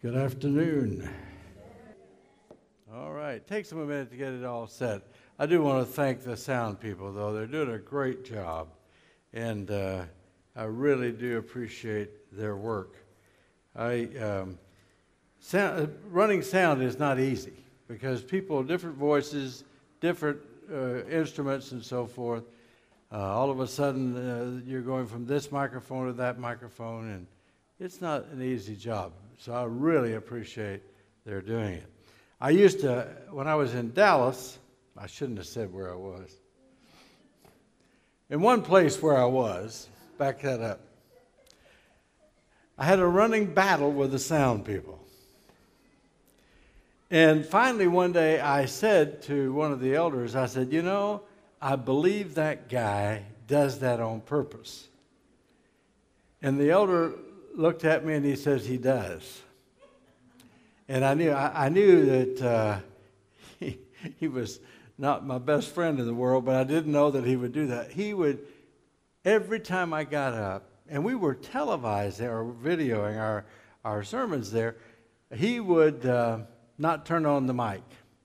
Good afternoon. All right, takes them a minute to get it all set. I do want to thank the sound people, though. They're doing a great job, and I really do appreciate their work. Running sound is not easy because people, different voices, different instruments, and so forth. All of a sudden, you're going from this microphone to that microphone, and it's not an easy job. So I really appreciate their doing it. I used to, when I was in Dallas, I shouldn't have said where I was. In one place where I was, back that up, I had a running battle with the sound people. And finally one day I said to one of the elders, I said, you know, I believe that guy does that on purpose. And the elder looked at me and he says, he does. And I knew that he was not my best friend in the world, but I didn't know that he would do that. He would, every time I got up, and we were televising or videoing our sermons there, he would not turn on the mic.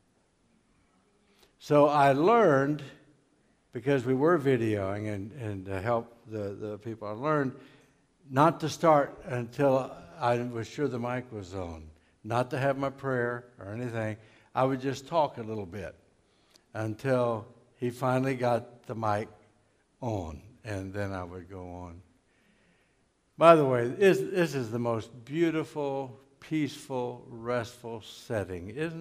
So I learned, because we were videoing and to help the people, I learned not to start until I was sure the mic was on. Not to have my prayer or anything. I would just talk a little bit until he finally got the mic on, and then I would go on. By the way, this is the most beautiful, peaceful, restful setting, isn't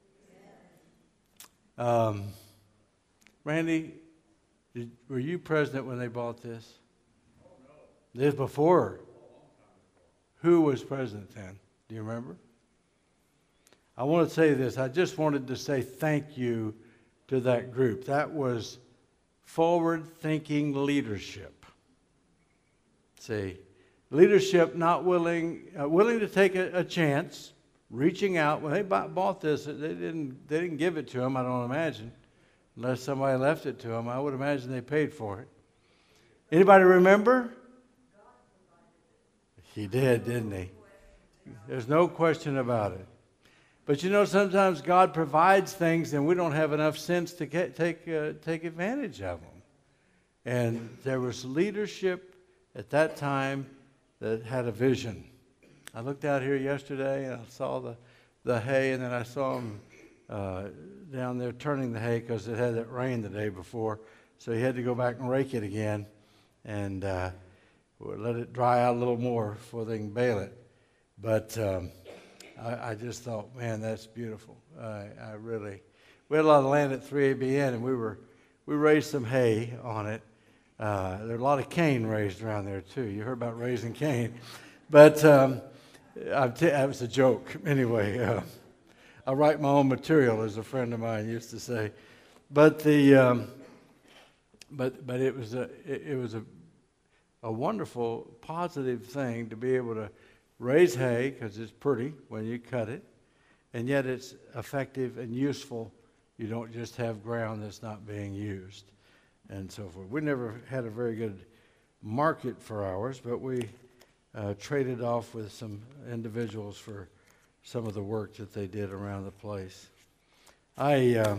it? Randy, were you president when they bought this? Oh, no. This before? Who was president then? Do you remember? I want to say this. I just wanted to say thank you to that group. That was forward-thinking leadership. See, leadership not willing to take a chance, reaching out. When they bought this, they didn't give it to them, I don't imagine, unless somebody left it to them. I would imagine they paid for it. Anybody remember? He did, didn't he? There's no question about it. But you know, sometimes God provides things and we don't have enough sense to take advantage of them. And there was leadership at that time that had a vision. I looked out here yesterday and I saw the hay, and then I saw them down there turning the hay because it had that rain the day before. So he had to go back and rake it again and let it dry out a little more before they can bale it. But I just thought, man, that's beautiful. We had a lot of land at 3ABN, and we raised some hay on it. There are a lot of cane raised around there too. You heard about raising cane, but that was a joke. Anyway, I write my own material, as a friend of mine used to say. But it was a wonderful, positive thing to be able to raise hay, because it's pretty when you cut it, and yet it's effective and useful. You don't just have ground that's not being used, and so forth. We never had a very good market for ours, but we traded off with some individuals for some of the work that they did around the place. I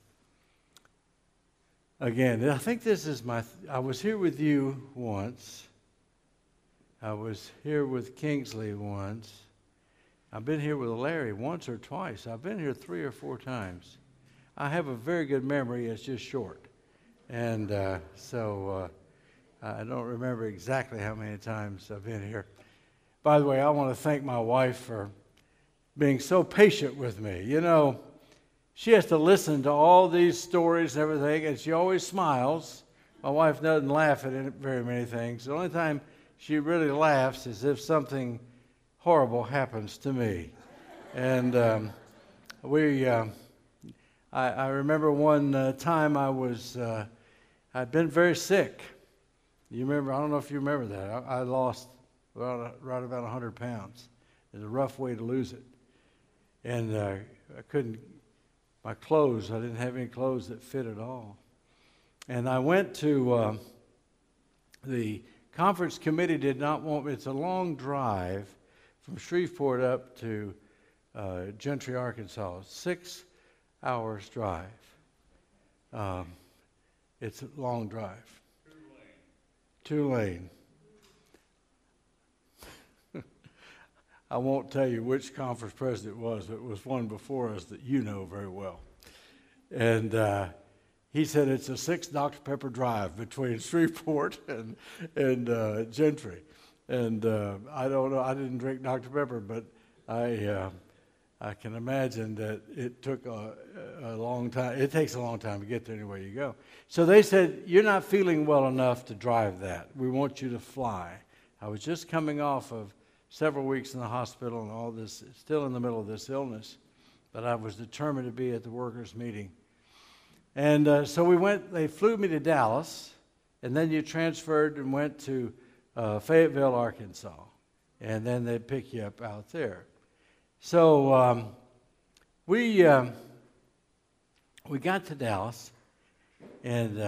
think this is I was here with you once. I was here with Kingsley once. I've been here with Larry once or twice. I've been here 3 or 4 times. I have a very good memory. It's just short. And so I don't remember exactly how many times I've been here. By the way, I want to thank my wife for being so patient with me. You know, she has to listen to all these stories and everything, and she always smiles. My wife doesn't laugh at very many things. The only time she really laughs as if something horrible happens to me. And I remember one time I'd been very sick. You remember? I don't know if you remember that. I lost right about 100 pounds. It was a rough way to lose it. And I my clothes, I didn't have any clothes that fit at all. And I went to the conference committee did not want me. It's a long drive from Shreveport up to Gentry, Arkansas. 6 hours drive. It's a long drive. 2-lane. I won't tell you which conference president it was. It was one before us that you know very well. And he said it's a 6 Dr. Pepper drive between Shreveport and Gentry. And I don't know, I didn't drink Dr. Pepper, but I can imagine that it took a long time. It takes a long time to get there anywhere you go. So they said, you're not feeling well enough to drive that. We want you to fly. I was just coming off of several weeks in the hospital and all this, still in the middle of this illness, but I was determined to be at the workers' meeting. And so we went, they flew me to Dallas, and then you transferred and went to Fayetteville, Arkansas, and then they'd pick you up out there. So we got to Dallas, and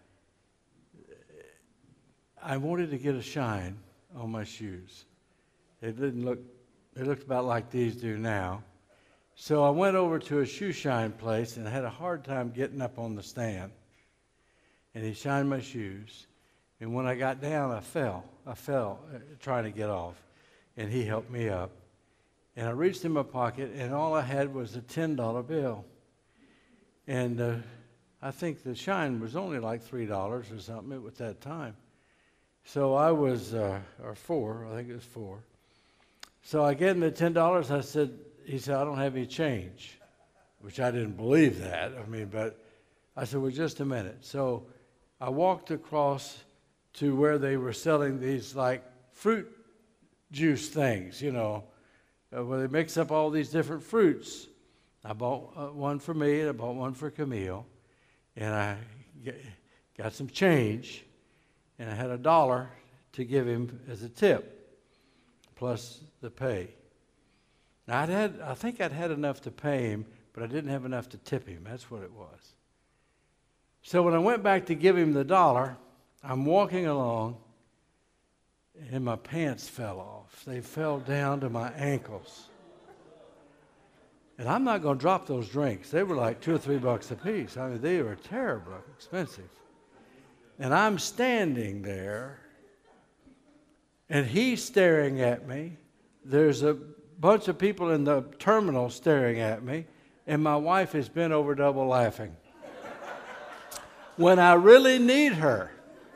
I wanted to get a shine on my shoes. They looked about like these do now. So I went over to a shoe shine place and had a hard time getting up on the stand. And he shined my shoes. And when I got down, I fell trying to get off. And he helped me up. And I reached in my pocket, and all I had was a $10 bill. And I think the shine was only like $3 or something at that time. So I was, or $4, I think it was $4. So I gave him the $10. He said, I don't have any change, which I didn't believe that. But I said, well, just a minute. So I walked across to where they were selling these like fruit juice things, where they mix up all these different fruits. I bought one for me, and I bought one for Camille, and I got some change, and I had $1 to give him as a tip, plus the pay. Now, I think I'd had enough to pay him, but I didn't have enough to tip him. That's what it was. So when I went back to give him the $1, I'm walking along, and my pants fell off. They fell down to my ankles. And I'm not going to drop those drinks. They were like $2 or $3 a piece. They were terribly expensive. And I'm standing there, and he's staring at me. There's a bunch of people in the terminal staring at me, and my wife has bent over double laughing. When I really need her.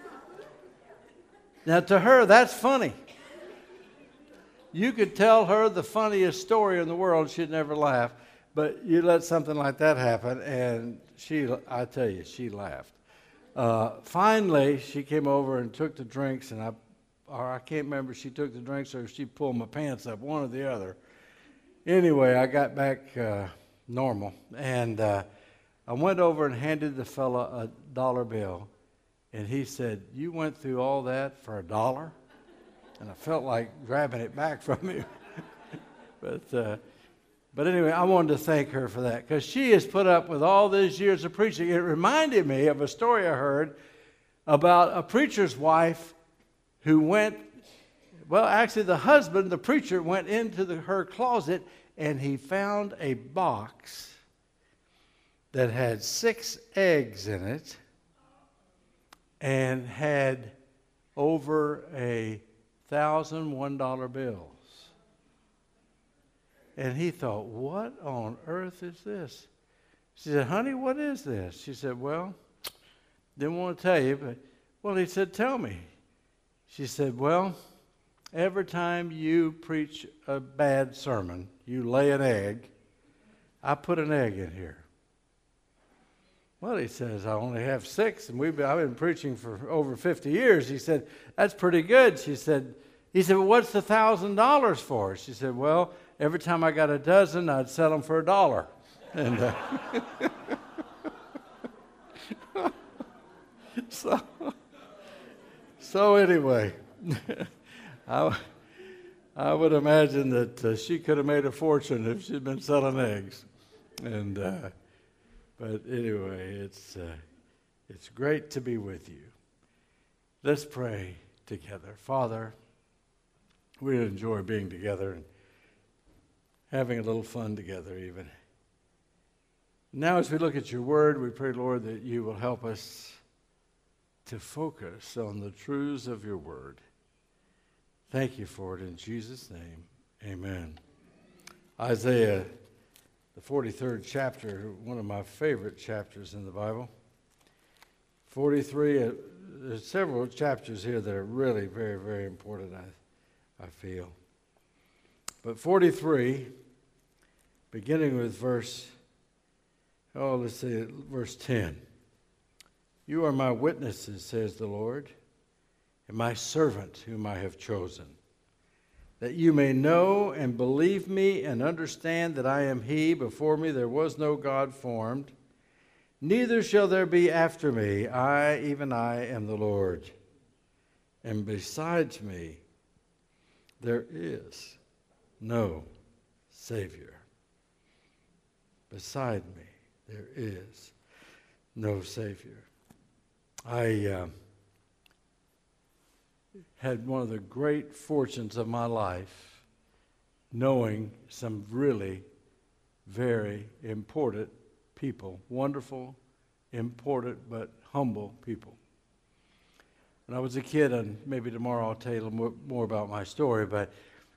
Now, to her, that's funny. You could tell her the funniest story in the world, she'd never laugh. But you let something like that happen, and I tell you, she laughed. Finally, she came over and took the drinks, and I can't remember if she took the drinks or if she pulled my pants up, one or the other. Anyway, I got back normal, and I went over and handed the fella a $1 bill, and he said, "You went through all that for $1?" And I felt like grabbing it back from him. But anyway, I wanted to thank her for that, because she has put up with all these years of preaching. It reminded me of a story I heard about a preacher's wife who the husband, the preacher, went into her closet, and he found a box that had 6 eggs in it and had over 1,000 $1 bills. And he thought, what on earth is this? She said, honey, what is this? She said, well, didn't want to tell you, but, he said, tell me. She said, well, every time you preach a bad sermon, you lay an egg, I put an egg in here. Well, he says, I only have 6, and I've been preaching for over 50 years. He said, that's pretty good. He said, well, what's the $1,000 for? She said, well, every time I got a dozen, I'd sell them for $1. And so anyway, I would imagine that she could have made a fortune if she'd been selling eggs. And but anyway, it's great to be with you. Let's pray together. Father, We enjoy being together and having a little fun together even. Now as we look at your word, we pray, Lord, that you will help us to focus on the truths of your word. Thank you for it in Jesus' name. Amen. Isaiah, the 43rd chapter, one of my favorite chapters in the Bible. 43, there's several chapters here that are really very, very important, I feel. But 43, beginning with verse 10. You are my witnesses, says the Lord, and my servant whom I have chosen, that you may know and believe me and understand that I am he. Before me there was no God formed, neither shall there be after me. Even I am the Lord, and besides me there is no Savior. Beside me there is no Savior. I had one of the great fortunes of my life knowing some really very important people, wonderful, important, but humble people. When I was a kid, and maybe tomorrow I'll tell you a little more about my story, but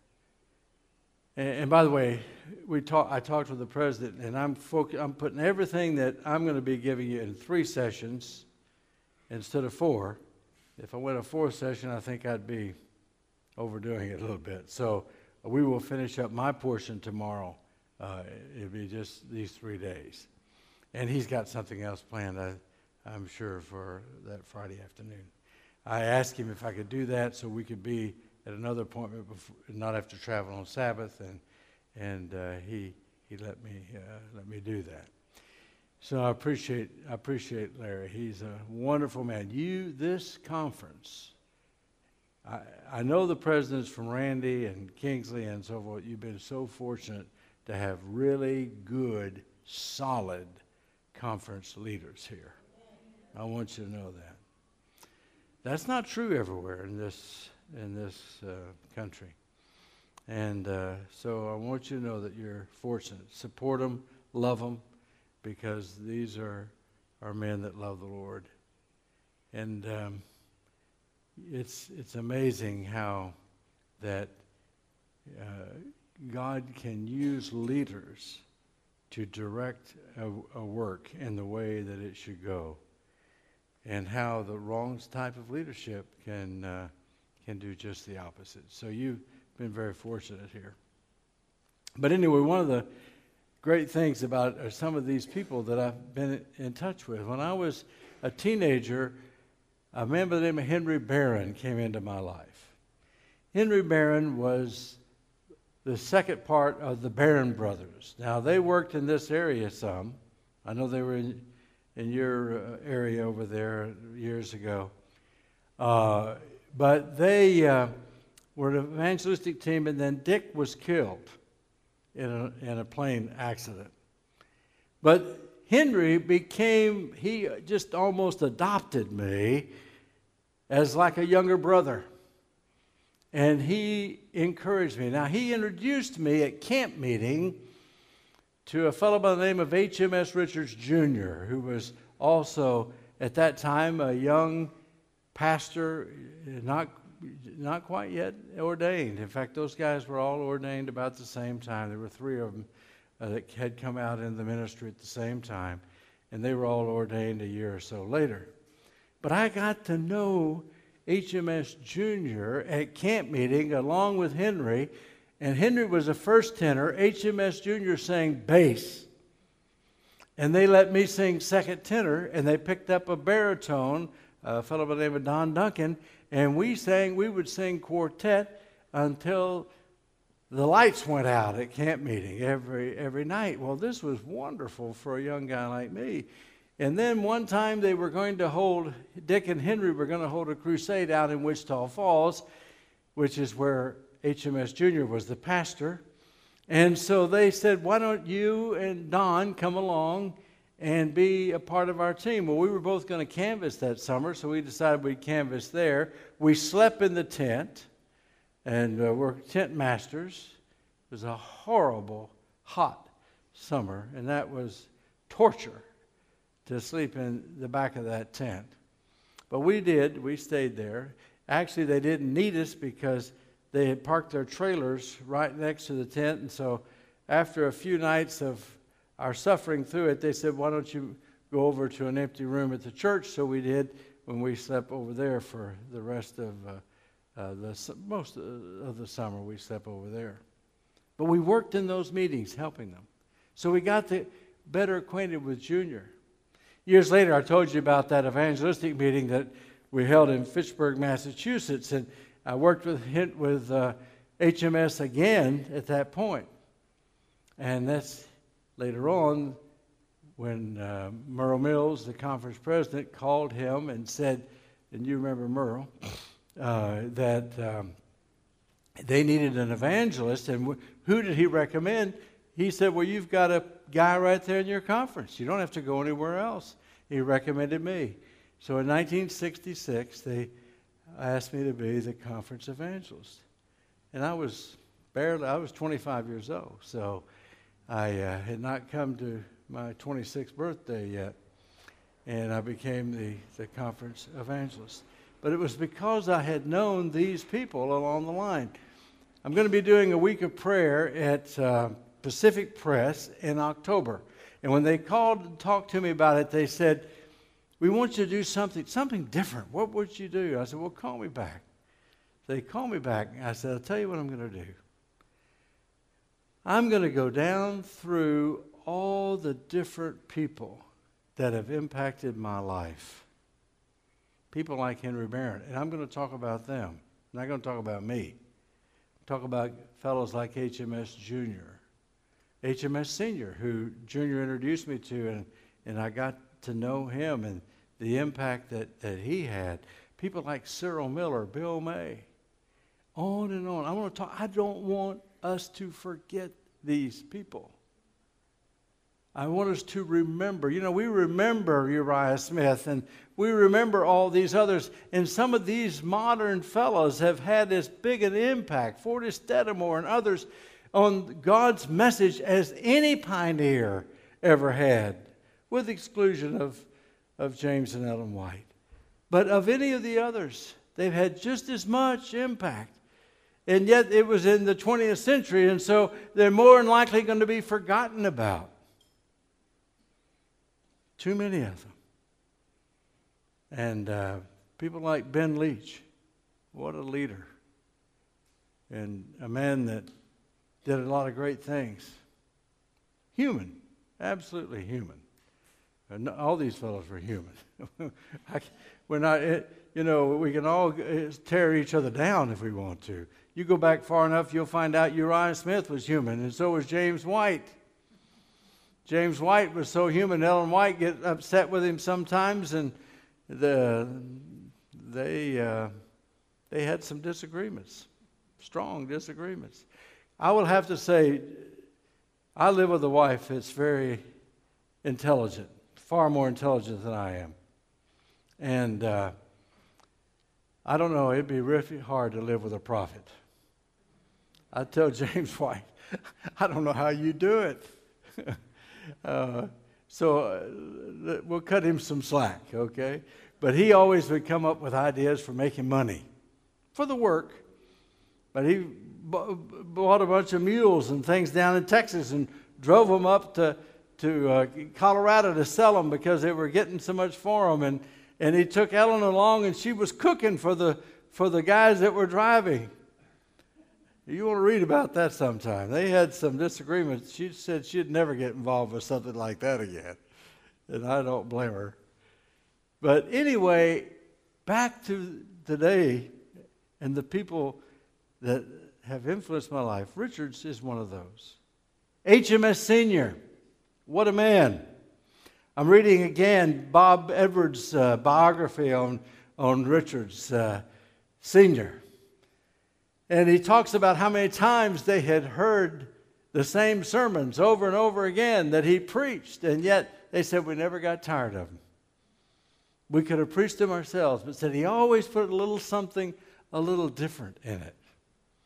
and by the way, I talked with the president, and I'm putting everything that I'm going to be giving you in 3 sessions instead of 4. If I went a 4th session, I think I'd be overdoing it a little bit. So we will finish up my portion tomorrow. It'll be just these 3 days. And he's got something else planned, I'm sure, for that Friday afternoon. I asked him if I could do that so we could be at another appointment before, and not have to travel on Sabbath, and he let me do that. So I appreciate Larry. He's a wonderful man. This conference, I know the presidents from Randy and Kingsley and so forth. You've been so fortunate to have really good, solid conference leaders here. I want you to know that. That's not true everywhere in this country. And so I want you to know that you're fortunate. Support them, love them, because these are men that love the Lord. And it's amazing how that God can use leaders to direct a work in the way that it should go, and how the wrong type of leadership can do just the opposite. So you've been very fortunate here. But anyway, one of the great things about some of these people that I've been in touch with. When I was a teenager, a man by the name of Henry Barron came into my life. Henry Barron was the second part of the Barron brothers. Now, they worked in this area some. I know they were in your area over there years ago. But they were an evangelistic team, and then Dick was killed in a plane accident. But Henry he just almost adopted me as like a younger brother. And he encouraged me. Now, he introduced me at camp meeting to a fellow by the name of HMS Richards Jr., who was also, at that time, a young pastor, not quite yet ordained. In fact, those guys were all ordained about the same time. There were 3 of them that had come out in the ministry at the same time, and they were all ordained a year or so later. But I got to know HMS Jr. at camp meeting along with Henry, and Henry was a first tenor. HMS Jr. sang bass, and they let me sing second tenor, and they picked up a baritone, a fellow by the name of Don Duncan, and we would sing quartet until the lights went out at camp meeting every night. Well, this was wonderful for a young guy like me. And then one time Dick and Henry were going to hold a crusade out in Wichita Falls, which is where HMS Jr. was the pastor. And so they said, why don't you and Don come along and be a part of our team? Well, we were both going to canvass that summer, so we decided we'd canvass there. We slept in the tent. and we're tent masters. It was a horrible, hot summer, and that was torture to sleep in the back of that tent. But we stayed there. Actually, they didn't need us because they had parked their trailers right next to the tent, and so after a few nights of our suffering through it, they said, why don't you go over to an empty room at the church? So we did when we slept over there for the rest of most of the summer. We slept over there. But we worked in those meetings helping them. So we got better acquainted with Junior. Years later, I told you about that evangelistic meeting that we held in Fitchburg, Massachusetts, and I worked with HMS again at that point. And that's later on when Merle Mills, the conference president, called him and said, and you remember Merle, that they needed an evangelist. And who did he recommend? He said, well, you've got a guy right there in your conference. You don't have to go anywhere else. He recommended me. So in 1966, they asked me to be the conference evangelist. And I was 25 years old. So I had not come to my 26th birthday yet. And I became the conference evangelist. But it was because I had known these people along the line. I'm going to be doing a week of prayer at Pacific Press in October. And when they called and talked to me about it, they said, we want you to do something different. What would you do? I said, well, call me back. They called me back. I said, I'll tell you what I'm going to do. I'm going to go down through all the different people that have impacted my life. People like Henry Barron. And I'm going to talk about them. I'm not going to talk about me. Talk about fellows like HMS Junior. HMS Senior, who Junior introduced me to, and I got to know him and the impact that he had. People like Cyril Miller, Bill May, on and on. I don't want us to forget these people. I want us to remember. You know, we remember Uriah Smith, and we remember all these others. And some of these modern fellows have had as big an impact, Fortis Dedamore and others, on God's message as any pioneer ever had, with the exclusion of James and Ellen White. But of any of the others, they've had just as much impact. And yet it was in the 20th century, and so they're more than likely going to be forgotten about. Too many of them. And people like Ben Leach, what a leader. And a man that did a lot of great things. Human, absolutely human. And all these fellows were human. We're not, we can all tear each other down if we want to. You go back far enough, you'll find out Uriah Smith was human, and so was James White. James White was so human. Ellen White get upset with him sometimes, and they had some disagreements, strong disagreements. I will have to say, I live with a wife that's very intelligent, far more intelligent than I am. And I don't know, it'd be really hard to live with a prophet. I tell James White, I don't know how you do it. So we'll cut him some slack, okay? But he always would come up with ideas for making money for the work. But he bought a bunch of mules and things down in Texas and drove them up to Colorado to sell them because they were getting so much for them. And he took Ellen along, and she was cooking for the guys that were driving. You want to read about that sometime. They had some disagreements. She said she'd never get involved with something like that again. And I don't blame her. But anyway, back to today and the people that have influenced my life. Richards is one of those. HMS Senior, what a man. I'm reading again Bob Edwards' biography on Richards Senior. And he talks about how many times they had heard the same sermons over and over again that he preached, and yet they said we never got tired of them. We could have preached them ourselves, but said he always put a little something a little different in it.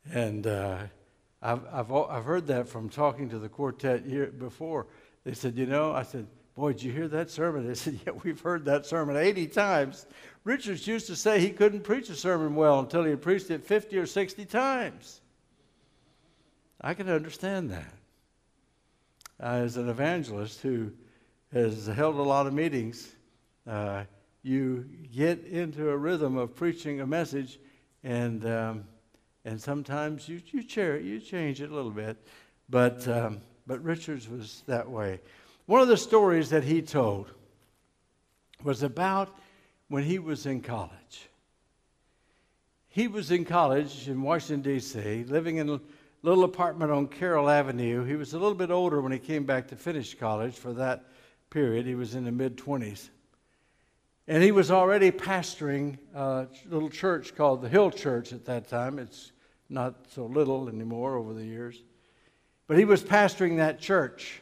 And I've heard that from talking to the quartet year before. They said, I said, boy, did you hear that sermon? They said, yeah, we've heard that sermon 80 times. Richards used to say he couldn't preach a sermon well until he had preached it 50 or 60 times. I can understand that. As an evangelist who has held a lot of meetings, you get into a rhythm of preaching a message, and sometimes you change it a little bit, but Richards was that way. One of the stories that he told was about when he was in college. He was in college in Washington, D.C., living in a little apartment on Carroll Avenue. He was a little bit older when he came back to finish college for that period. He was in the mid-20s. And he was already pastoring a little church called the Hill Church at that time. It's not so little anymore over the years. But he was pastoring that church.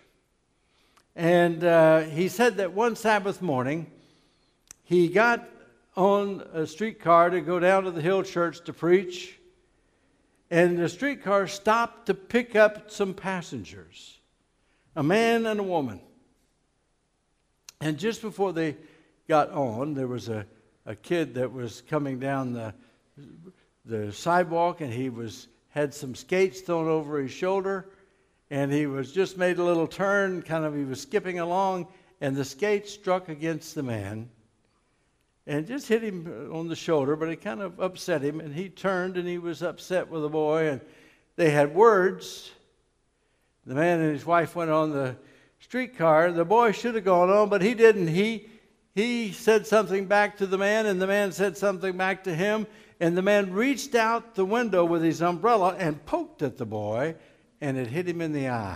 And he said that one Sabbath morning, he got on a streetcar to go down to the Hill Church to preach. And the streetcar stopped to pick up some passengers, a man and a woman. And just before they got on, there was a kid that was coming down the sidewalk, and he had some skates thrown over his shoulder, and he was just made a little turn, he was skipping along, and the skate struck against the man and just hit him on the shoulder, but it kind of upset him, and he turned, and he was upset with the boy, and they had words. The man and his wife went on the streetcar. The boy should have gone on, but he didn't. He said something back to the man, and the man said something back to him, and the man reached out the window with his umbrella and poked at the boy, and it hit him in the eye.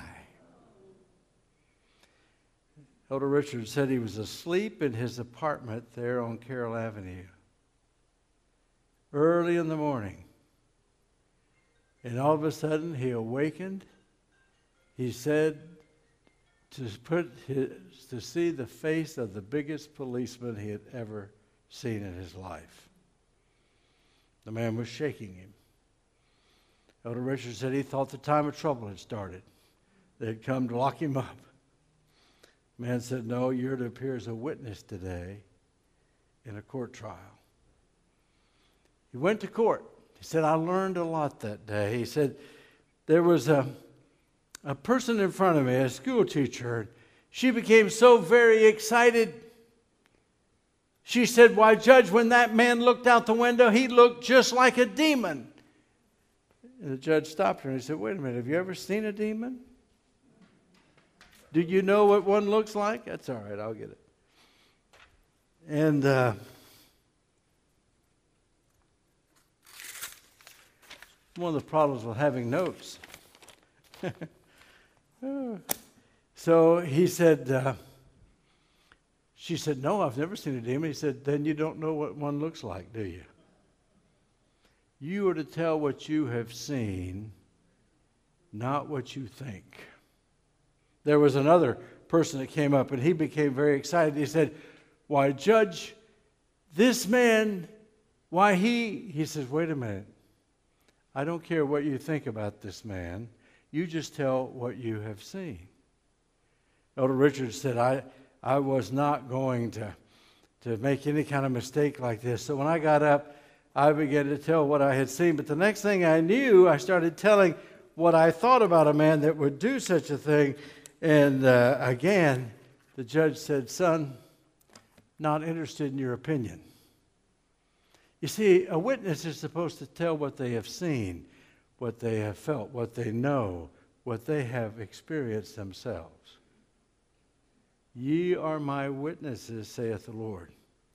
Elder Richards said he was asleep in his apartment there on Carroll Avenue early in the morning. And all of a sudden he awakened. He said to see the face of the biggest policeman he had ever seen in his life. The man was shaking him. Elder Richards said he thought the time of trouble had started. They had come to lock him up. The man said, no, you're to appear as a witness today in a court trial. He went to court. He said, I learned a lot that day. He said, there was a person in front of me, a school teacher. She became so very excited. She said, why, Judge, when that man looked out the window, he looked just like a demon. And the judge stopped her and he said, wait a minute, have you ever seen a demon? Do you know what one looks like? That's all right, I'll get it. And one of the problems with having notes. So he said, she said, no, I've never seen a demon. He said, then you don't know what one looks like, do you? You are to tell what you have seen, not what you think. There was another person that came up, and he became very excited. He said, why, Judge, this man, why he says, wait a minute. I don't care what you think about this man. You just tell what you have seen. Elder Richards said, I was not going to make any kind of mistake like this. So when I got up, I began to tell what I had seen. But the next thing I knew, I started telling what I thought about a man that would do such a thing. And again, the judge said, son, not interested in your opinion. You see, a witness is supposed to tell what they have seen, what they have felt, what they know, what they have experienced themselves. Ye are my witnesses, saith the Lord.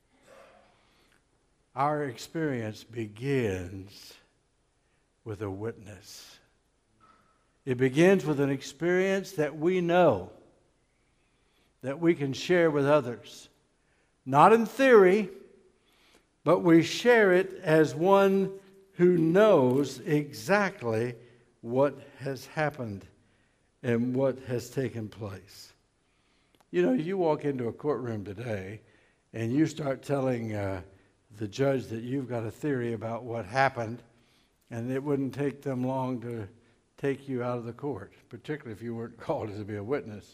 Our experience begins with a witness. It begins with an experience that we know, that we can share with others. Not in theory, but we share it as one who knows exactly what has happened and what has taken place. You know, you walk into a courtroom today and you start telling the judge that you've got a theory about what happened, And it wouldn't take them long to take you out of the court, particularly if you weren't called to be a witness.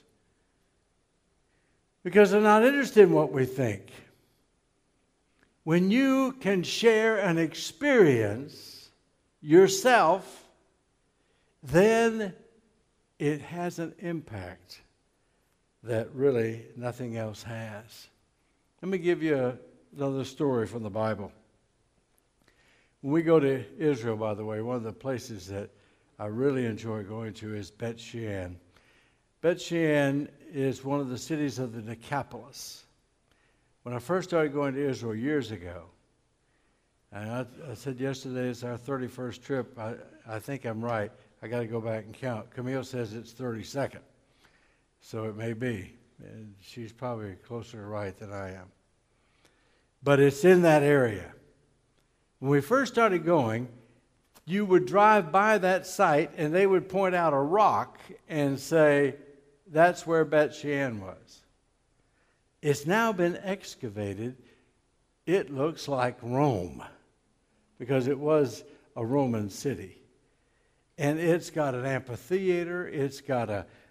Because they're not interested in what we think. When you can share an experience yourself, then it has an impact that really nothing else has. Let me give you another story from the Bible. When we go to Israel, by the way, one of the places that I really enjoy going to is Bet Shean. Bet Shean is one of the cities of the Decapolis. When I first started going to Israel years ago, and I said yesterday is our 31st trip, I think I'm right. I got to go back and count. Camille says it's 32nd, so it may be. And she's probably closer to right than I am. But it's in that area. When we first started going, you would drive by that site and they would point out a rock and say, that's where Bet Shean was. It's now been excavated. It looks like Rome because it was a Roman city. And it's got an amphitheater. It's got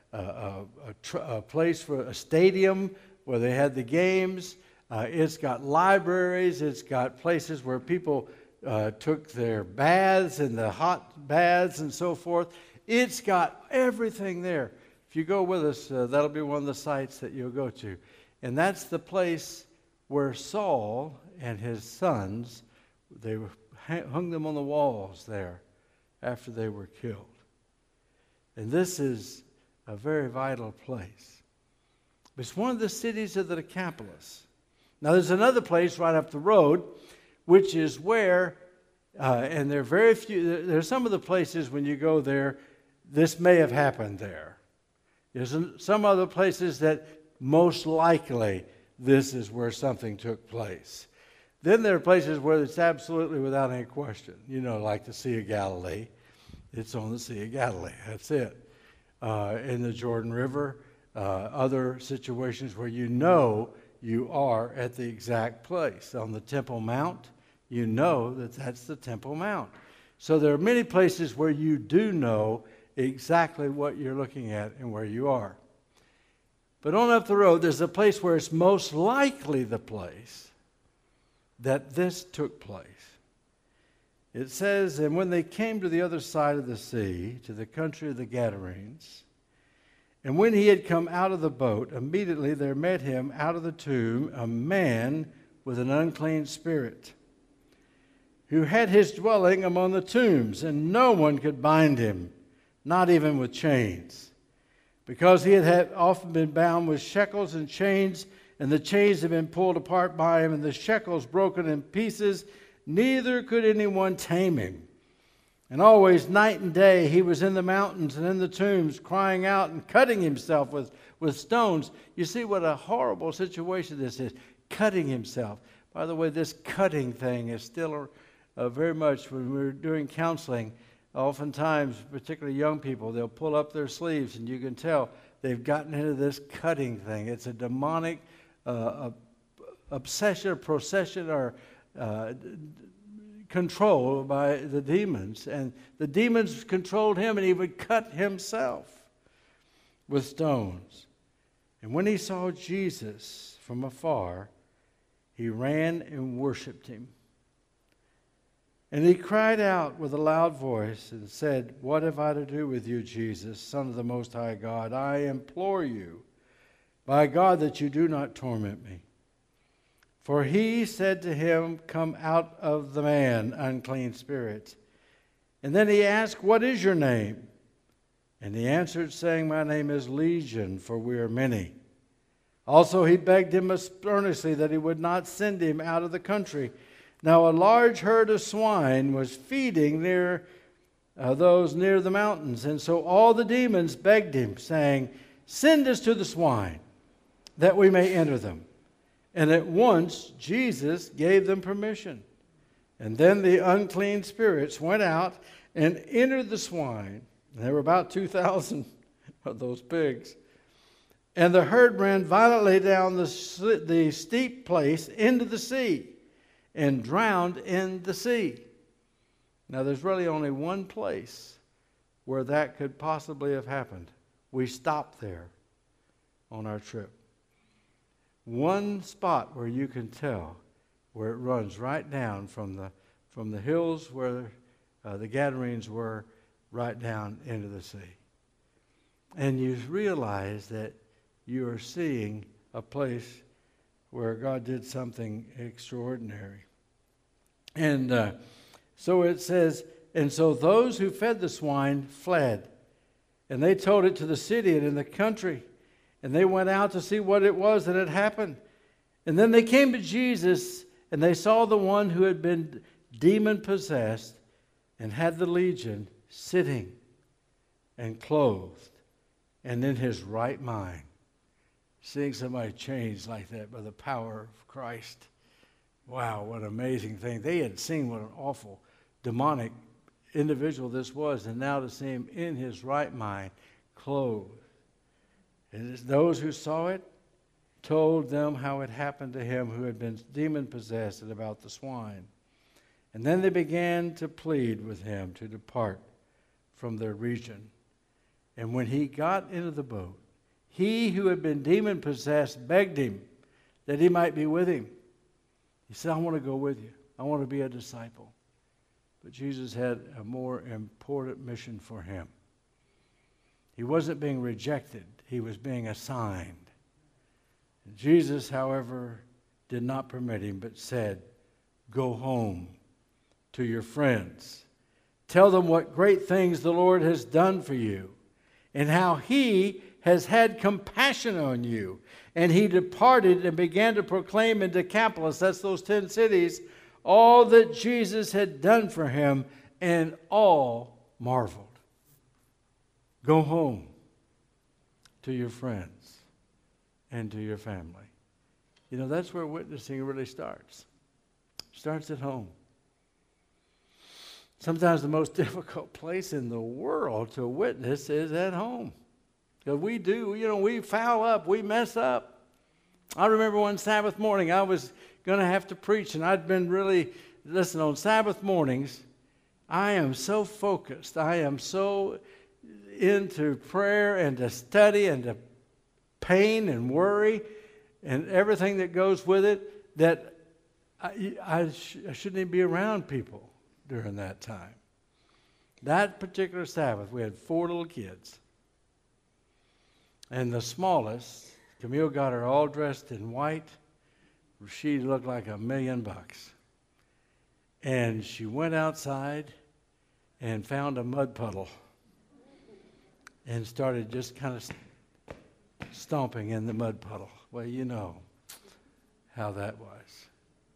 a place for a stadium where they had the games. It's got libraries. It's got places where people took their baths and the hot baths and so forth. It's got everything there. If you go with us, that'll be one of the sites that you'll go to. And that's the place where Saul and his sons, they hung them on the walls there after they were killed. And this is a very vital place. It's one of the cities of the Decapolis. Now there's another place right up the road, which is where, and there are very few, there's some of the places when you go there, this may have happened there. There's some other places that most likely this is where something took place. Then there are places where it's absolutely without any question. You know, like the Sea of Galilee. It's on the Sea of Galilee. That's it. In the Jordan River, other situations where you know you are at the exact place. On the Temple Mount, you know that that's the Temple Mount. So there are many places where you do know exactly what you're looking at and where you are. But on up the road, there's a place where it's most likely the place that this took place. It says, and when they came to the other side of the sea, to the country of the Gadarenes, and when he had come out of the boat, immediately there met him out of the tomb a man with an unclean spirit, who had his dwelling among the tombs, and no one could bind him, not even with chains, because he had often been bound with shackles and chains, and the chains had been pulled apart by him, and the shackles broken in pieces. Neither could anyone tame him. And always, night and day, he was in the mountains and in the tombs, crying out and cutting himself with stones. You see what a horrible situation this is, cutting himself. By the way, this cutting thing is still very much, when we're doing counseling, oftentimes, particularly young people, they'll pull up their sleeves and you can tell they've gotten into this cutting thing. It's a demonic obsession or procession or control by the demons. And the demons controlled him, and he would cut himself with stones. And when he saw Jesus from afar, he ran and worshiped him. And he cried out with a loud voice and said, "What have I to do with you, Jesus, Son of the Most High God? I implore you, by God, that you do not torment me." For he said to him, "Come out of the man, unclean spirit." And then he asked, "What is your name?" And he answered, saying, "My name is Legion, for we are many." Also he begged him earnestly that he would not send him out of the country. Now a large herd of swine was feeding near those near the mountains. And so all the demons begged him, saying, "Send us to the swine, that we may enter them." And at once Jesus gave them permission. And then the unclean spirits went out and entered the swine. And there were about 2,000 of those pigs. And the herd ran violently down the steep place into the sea, and drowned in the sea. Now, there's really only one place where that could possibly have happened. We stopped there on our trip. One spot where you can tell where it runs right down from the hills where the Gadarenes were right down into the sea. And you realize that you are seeing a place where God did something extraordinary. And so it says, and so those who fed the swine fled, and they told it to the city and in the country, and they went out to see what it was that had happened. And then they came to Jesus, and they saw the one who had been demon-possessed and had the legion sitting and clothed and in his right mind. Seeing somebody change like that by the power of Christ. Wow, what an amazing thing. They had seen what an awful demonic individual this was, and now to see him in his right mind, clothed. And those who saw it told them how it happened to him who had been demon-possessed and about the swine. And then they began to plead with him to depart from their region. And when he got into the boat, he who had been demon-possessed begged him that he might be with him. He said, I want to go with you. I want to be a disciple. But Jesus had a more important mission for him. He wasn't being rejected. He was being assigned. Jesus, however, did not permit him, but said, go home to your friends. Tell them what great things the Lord has done for you and how he has had compassion on you. And he departed and began to proclaim in Decapolis, that's those 10 cities, all that Jesus had done for him, and all marveled. Go home to your friends and to your family. You know, that's where witnessing really starts. Starts at home. Sometimes the most difficult place in the world to witness is at home. Because we do, we foul up, we mess up. I remember one Sabbath morning I was going to have to preach, and I'd been listen, on Sabbath mornings, I am so focused. I am so into prayer and to study and to pain and worry and everything that goes with it that I shouldn't even be around people during that time. That particular Sabbath, we had 4 little kids. And the smallest, Camille got her all dressed in white. She looked like $1,000,000. And she went outside and found a mud puddle and started just kind of stomping in the mud puddle. Well, you know how that was.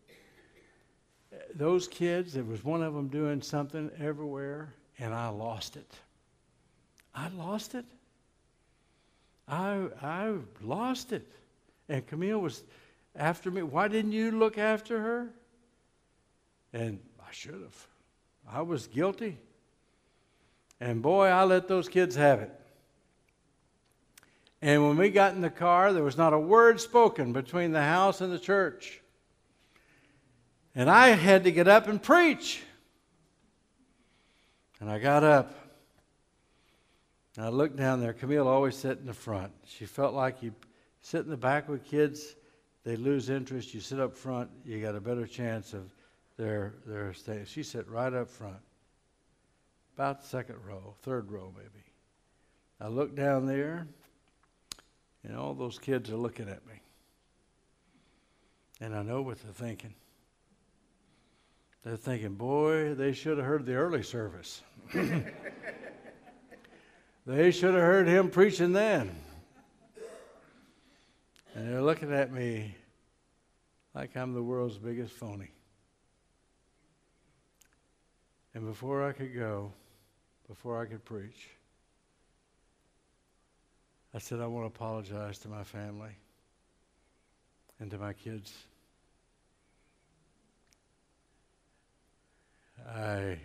Those kids, there was one of them doing something everywhere, and I lost it. I lost it. I lost it. And Camille was after me. Why didn't you look after her? And I should have. I was guilty. And boy, I let those kids have it. And when we got in the car, there was not a word spoken between the house and the church. And I had to get up and preach. And I got up. And I looked down there. Camille always sat in the front. She felt like you sit in the back with kids, they lose interest. You sit up front, you got a better chance of their staying. She sat right up front. About the second row, third row maybe. I looked down there, and all those kids are looking at me. And I know what they're thinking. They're thinking, boy, they should have heard the early service. They should have heard him preaching then. And they're looking at me like I'm the world's biggest phony. And before I could go, before I could preach, I said, I want to apologize to my family and to my kids. That's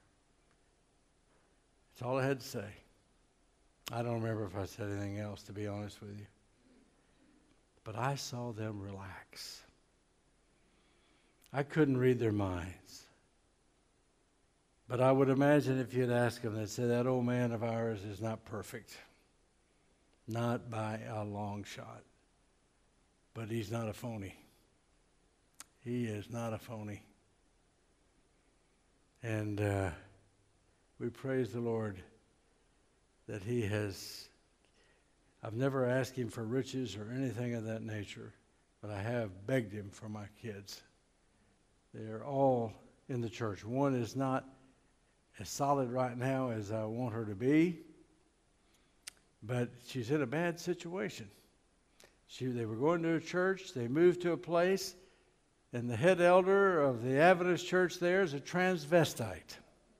all I had to say. I don't remember if I said anything else, to be honest with you. But I saw them relax. I couldn't read their minds. But I would imagine if you'd ask them, they'd say, that old man of ours is not perfect. Not by a long shot. But he's not a phony. He is not a phony. And we praise the Lord that he has, I've never asked him for riches or anything of that nature, but I have begged him for my kids. They are all in the church. One is not as solid right now as I want her to be, but she's in a bad situation. They were going to a church, they moved to a place, and the head elder of the Adventist church there is a transvestite.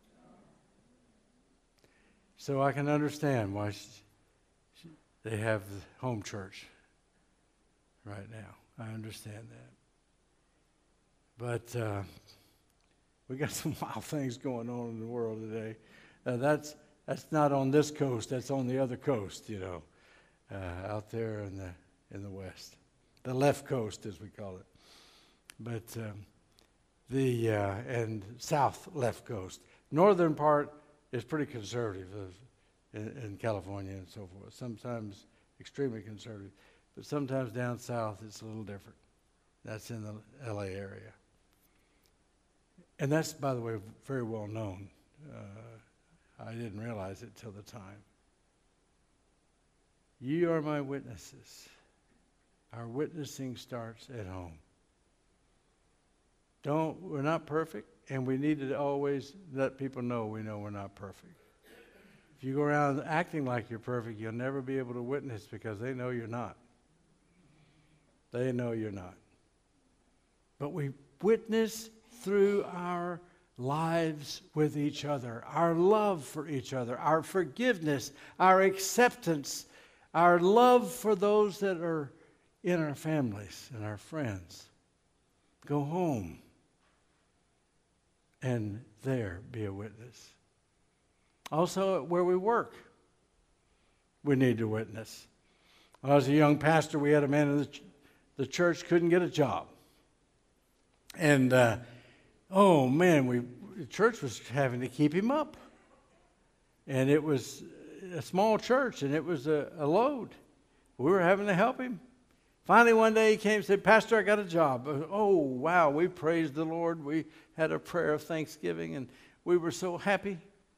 So I can understand why they have the home church right now. I understand that. But we got some wild things going on in the world today. That's not on this coast. That's on the other coast, out there in the west, the left coast, as we call it. But and south left coast, northern part is pretty conservative in California and so forth. Sometimes extremely conservative, but sometimes down south it's a little different. That's in the L.A. area. And that's, by the way, very well known. I didn't realize it till the time. Ye are my witnesses. Our witnessing starts at home. We're not perfect, and we need to always let people know we're not perfect. If you go around acting like you're perfect, you'll never be able to witness because they know you're not. They know you're not. But we witness through our lives with each other, our love for each other, our forgiveness, our acceptance, our love for those that are in our families and our friends. Go home and there be a witness. Also, where we work, we need to witness. When I was a young pastor, we had a man in the church couldn't get a job. And, the church was having to keep him up. And it was a small church, and it was a load. We were having to help him. Finally, one day he came and said, Pastor, I got a job. Oh, wow, we praised the Lord. We had a prayer of thanksgiving, and we were so happy.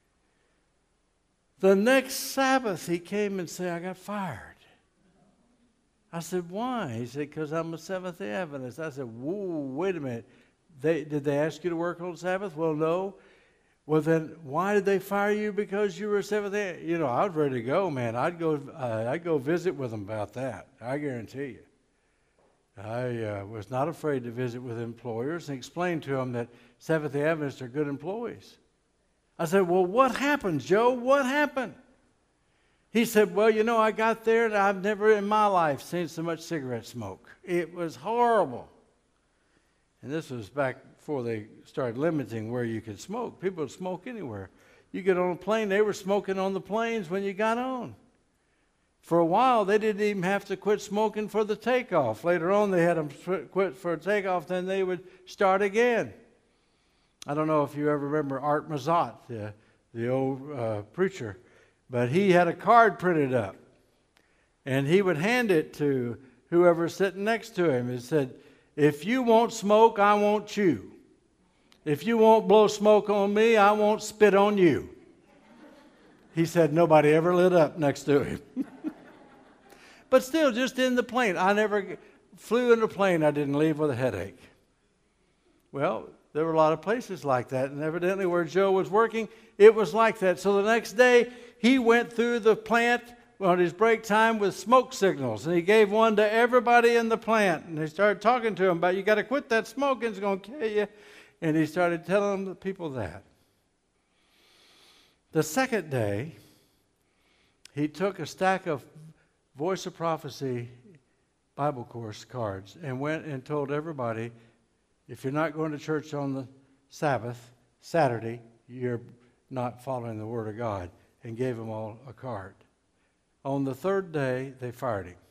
The next Sabbath, he came and said, I got fired. I said, why? He said, because I'm a Seventh-day Adventist. I said, whoa, wait a minute. Did they ask you to work on Sabbath? Well, no. Well, then why did they fire you? Because you were a Seventh-day? I was ready to go, man. I'd go visit with them about that. I guarantee you. I was not afraid to visit with employers and explain to them that Seventh-day Adventists are good employees. I said, well, what happened, Joe? What happened? He said, well, I got there and I've never in my life seen so much cigarette smoke. It was horrible. And this was back before they started limiting where you could smoke. People would smoke anywhere. You get on a plane, they were smoking on the planes when you got on. For a while, they didn't even have to quit smoking for the takeoff. Later on, they had them quit for takeoff, then they would start again. I don't know if you ever remember Art Mazat, the old preacher, but he had a card printed up, and he would hand it to whoever's sitting next to him. It said, if you won't smoke, I won't chew. If you won't blow smoke on me, I won't spit on you. He said nobody ever lit up next to him. But still, just in the plane. I never flew in a plane I didn't leave with a headache. Well, there were a lot of places like that, and evidently where Joe was working, it was like that. So the next day, he went through the plant on his break time with smoke signals, and he gave one to everybody in the plant. And they started talking to him about, you got to quit that smoking, it's going to kill you. And he started telling the people that. The second day, he took a stack of Voice of Prophecy Bible course cards and went and told everybody, if you're not going to church on the Sabbath, Saturday, you're not following the Word of God, and gave them all a card. On the third day, they fired him.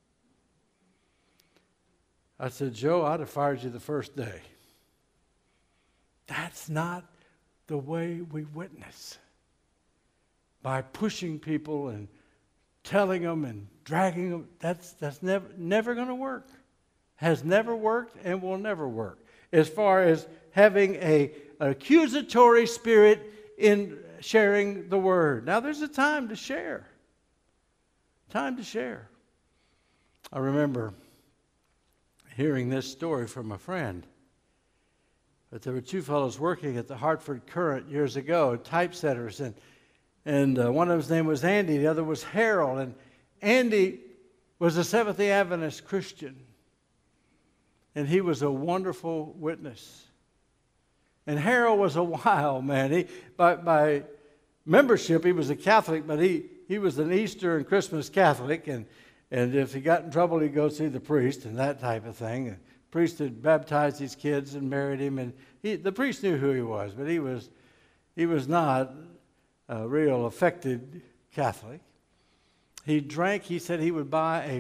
I said, Joe, I'd have fired you the first day. That's not the way we witness. By pushing people and telling them and dragging them, that's never going to work. Has never worked and will never work. As far as having an accusatory spirit in sharing the word. Now there's a time to share. Time to share. I remember hearing this story from a friend. But there were two fellows working at the Hartford Courant years ago, typesetters, and one of them's name was Andy, the other was Harold. And Andy was a Seventh-day Adventist Christian. And he was a wonderful witness. And Harold was a wild man. By membership, he was a Catholic, but he was an Easter and Christmas Catholic. And if he got in trouble, he'd go see the priest and that type of thing. The priest had baptized his kids and married him. And the priest knew who he was, but he was not a real affected Catholic. He drank, he said he would buy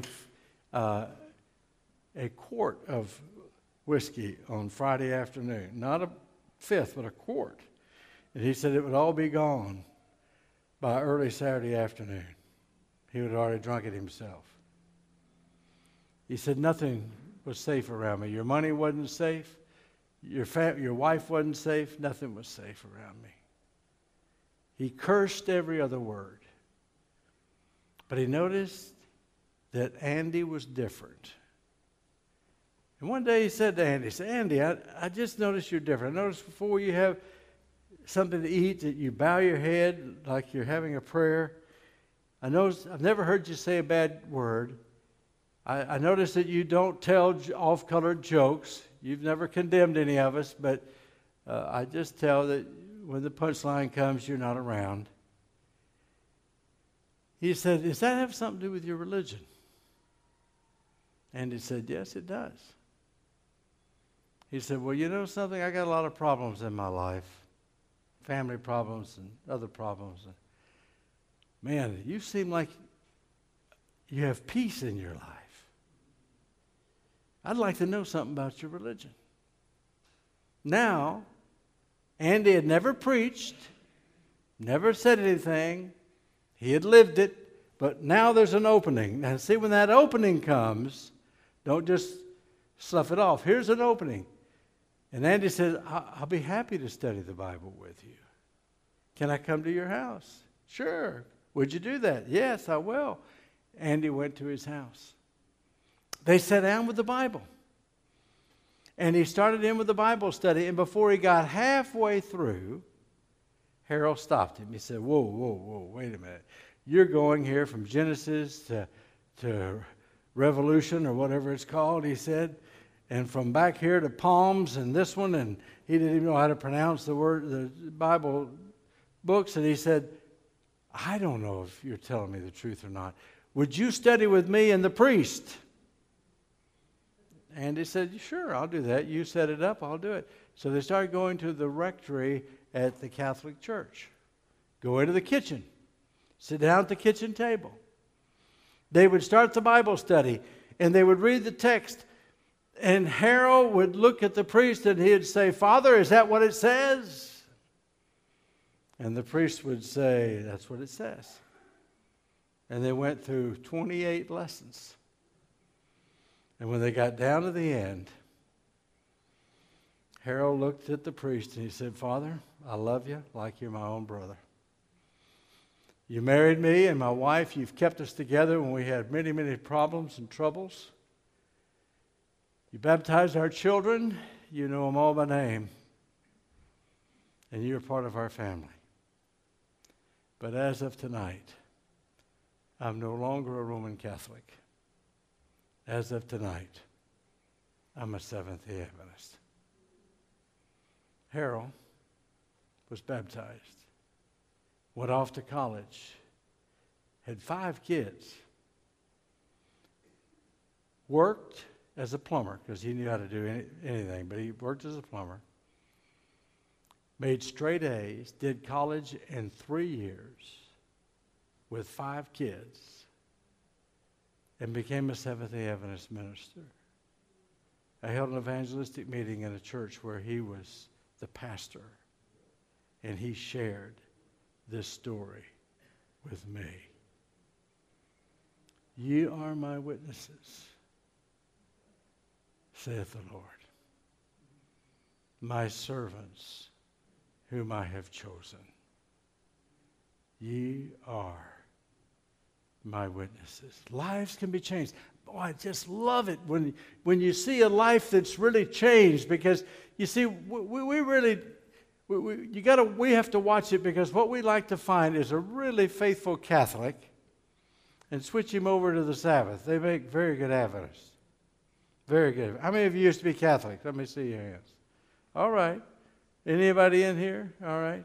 a quart of whiskey on Friday afternoon. Not a fifth, but a quart. And he said it would all be gone by early Saturday afternoon. He would have already drunk it himself. He said nothing was safe around me. Your money wasn't safe. Your wife wasn't safe. Nothing was safe around me. He cursed every other word. But he noticed that Andy was different. And one day he said to Andy, Andy, I just noticed you're different. I noticed before you have something to eat that you bow your head like you're having a prayer. I noticed, I've never heard you say a bad word. I noticed that you don't tell off-colored jokes. You've never condemned any of us, but I just tell that when the punchline comes, you're not around. He said, does that have something to do with your religion? And he said, yes, it does. He said, well, you know something? I got a lot of problems in my life. Family problems and other problems. Man, you seem like you have peace in your life. I'd like to know something about your religion. Now, Andy had never preached, never said anything. He had lived it, but now there's an opening. Now, see, when that opening comes, don't just slough it off. Here's an opening. And Andy said, I'll be happy to study the Bible with you. Can I come to your house? Sure. Would you do that? Yes, I will. Andy went to his house. They sat down with the Bible. And he started in with the Bible study. And before he got halfway through, Harold stopped him. He said, whoa, wait a minute. You're going here from Genesis to Revolution or whatever it's called, he said. And from back here to Psalms and this one. And he didn't even know how to pronounce the Bible books. And he said, I don't know if you're telling me the truth or not. Would you study with me and the priest? And he said, sure, I'll do that. You set it up, I'll do it. So they started going to the rectory at the Catholic Church. Go into the kitchen. Sit down at the kitchen table. They would start the Bible study, and they would read the text. And Harold would look at the priest, and he'd say, Father, is that what it says? And the priest would say, that's what it says. And they went through 28 lessons. And when they got down to the end, Harold looked at the priest and he said, Father, I love you like you're my own brother. You married me and my wife. You've kept us together when we had many, many problems and troubles. You baptized our children. You know them all by name. And you're part of our family. But as of tonight, I'm no longer a Roman Catholic. As of tonight, I'm a Seventh-day Adventist. Harold was baptized, went off to college, had 5 kids, worked as a plumber because he knew how to do anything, but he worked as a plumber, made straight A's, did college in 3 years with 5 kids, and became a Seventh-day Adventist minister. I held an evangelistic meeting in a church where he was the pastor. and he shared this story with me. Ye are my witnesses, saith the Lord, my servants whom I have chosen. Ye are my witnesses. Lives can be changed. Oh, I just love it when you see a life that's really changed, because you see, we have to watch it, because what we like to find is a really faithful Catholic and switch him over to the Sabbath. They make very good Adventists. Very good. How many of you used to be Catholic? Let me see your hands. All right. Anybody in here? All right.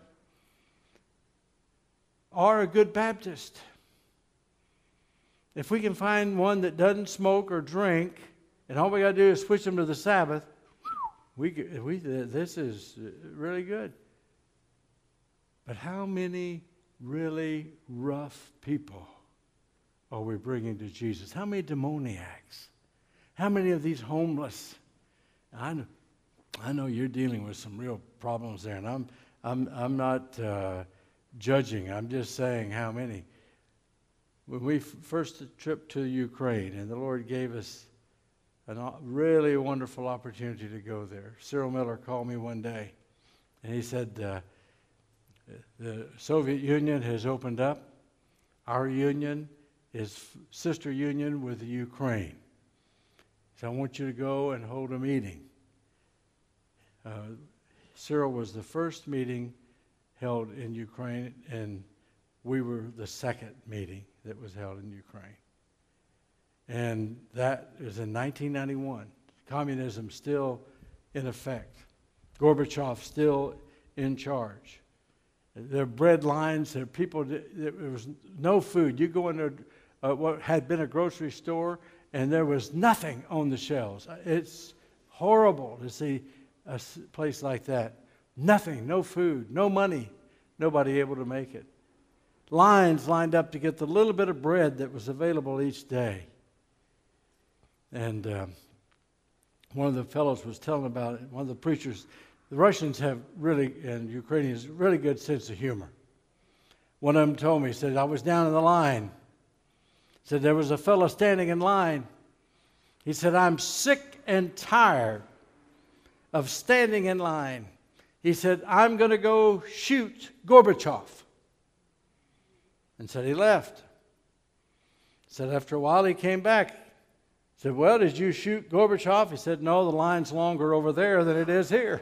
Or a good Baptist. If we can find one that doesn't smoke or drink, and all we got to do is switch them to the Sabbath, this is really good. But how many really rough people are we bringing to Jesus? How many demoniacs? How many of these homeless? I know you're dealing with some real problems there, and I'm not judging. I'm just saying how many. When we first trip to Ukraine, and the Lord gave us a really wonderful opportunity to go there. Cyril Miller called me one day, and he said, the Soviet Union has opened up. Our union is sister union with the Ukraine. So I want you to go and hold a meeting. Cyril was the first meeting held in Ukraine, and we were the second meeting that was held in Ukraine. And that was in 1991. Communism still in effect. Gorbachev still in charge. There are bread lines. There was no food. You go into what had been a grocery store, and there was nothing on the shelves. It's horrible to see a place like that. Nothing, no food, no money, nobody able to make it. Lines lined up to get the little bit of bread that was available each day. And one of the fellows was telling about it, one of the preachers. The Russians have really, and Ukrainians, really good sense of humor. One of them told me, he said, I was down in the line. He said, there was a fellow standing in line. He said, I'm sick and tired of standing in line. He said, I'm going to go shoot Gorbachev. And said he left. Said after a while he came back. Said, well, did you shoot Gorbachev? He said, no, the line's longer over there than it is here.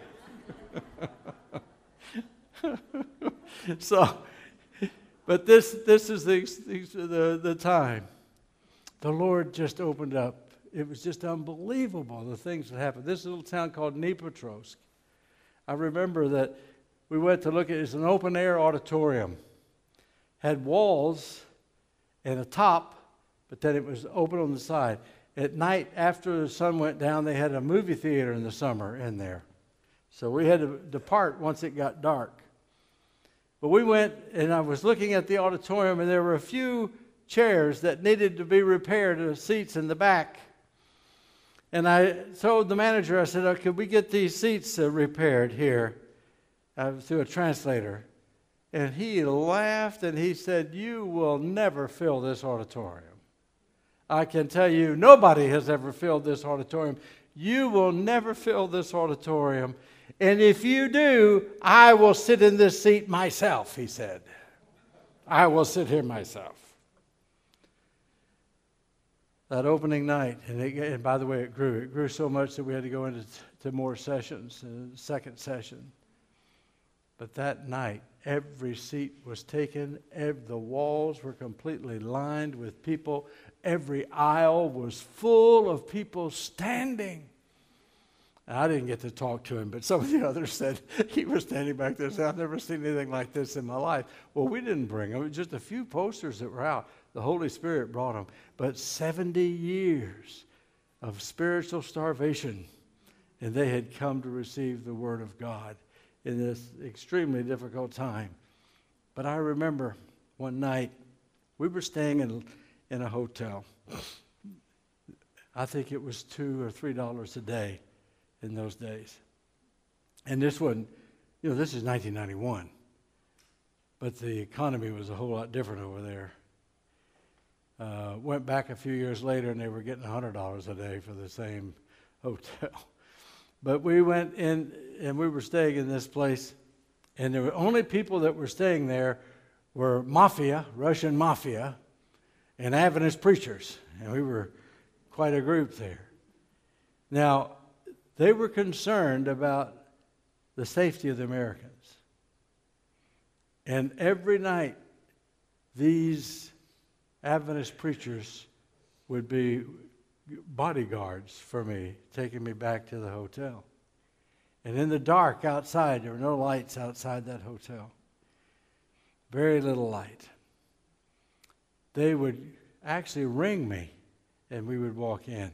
So, but this is the time. The Lord just opened up. It was just unbelievable, the things that happened. This little town called Dnipropetrovsk. I remember that we went to look at it. It's an open-air auditorium. Had walls and a top, but then it was open on the side. At night, after the sun went down, they had a movie theater in the summer in there. So we had to depart once it got dark. But we went, and I was looking at the auditorium, and there were a few chairs that needed to be repaired, the seats in the back. And I told the manager, I said, oh, could we get these seats repaired here through a translator? And he laughed, and he said, you will never fill this auditorium. I can tell you, nobody has ever filled this auditorium. You will never fill this auditorium. And if you do, I will sit in this seat myself, he said. I will sit here myself. That opening night, and by the way, it grew so much that we had to go into more sessions, second session. But that night, every seat was taken. The walls were completely lined with people. Every aisle was full of people standing. And I didn't get to talk to him, but some of the others said, he was standing back there and said, I've never seen anything like this in my life. Well, we didn't bring them. It was just a few posters that were out. The Holy Spirit brought them. But 70 years of spiritual starvation, and they had come to receive the Word of God in this extremely difficult time. But I remember one night, we were staying in a hotel. I think it was $2 or $3 a day in those days. And this one, this is 1991. but the economy was a whole lot different over there. Went back a few years later, and they were getting $100 a day for the same hotel. But we went in, and we were staying in this place, and the only people that were staying there were mafia, Russian mafia, and Adventist preachers, and we were quite a group there. Now, they were concerned about the safety of the Americans. And every night, these Adventist preachers would be bodyguards for me, taking me back to the hotel. And in the dark outside, there were no lights outside that hotel. Very little light. They would actually ring me, and we would walk in.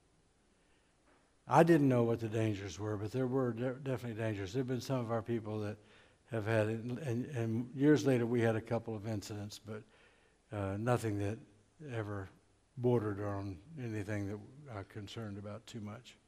I didn't know what the dangers were, but there were definitely dangers. There have been some of our people that have had it, and years later we had a couple of incidents, but nothing that ever bordered on anything that I'm concerned about too much.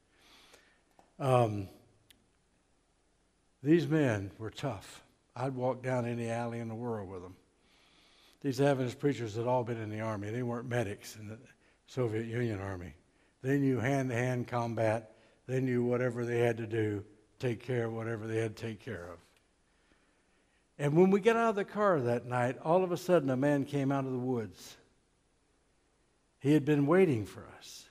These men were tough. I'd walk down any alley in the world with them. These Adventist preachers had all been in the Army. They weren't medics in the Soviet Union Army. They knew hand-to-hand combat. They knew whatever they had to do, take care of whatever they had to take care of. And when we got out of the car that night, all of a sudden a man came out of the woods. He had been waiting for us.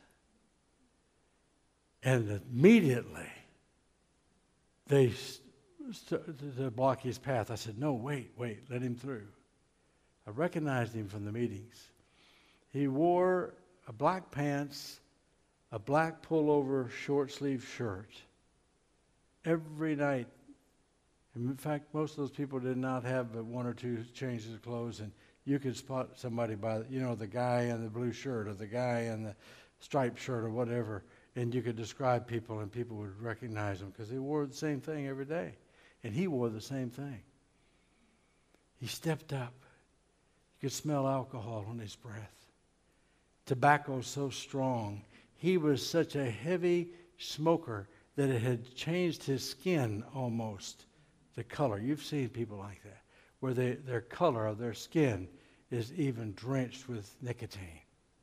And immediately, they started to block his path. I said, no, wait, let him through. I recognized him from the meetings. He wore a black pants, a black pullover short-sleeve shirt every night. In fact, most of those people did not have but one or two changes of clothes, and you could spot somebody by, the guy in the blue shirt or the guy in the striped shirt or whatever, and you could describe people, and people would recognize them because they wore the same thing every day, and he wore the same thing. He stepped up. You could smell alcohol on his breath. Tobacco so strong. He was such a heavy smoker that it had changed his skin almost, the color. You've seen people like that, where their color of their skin is even drenched with nicotine.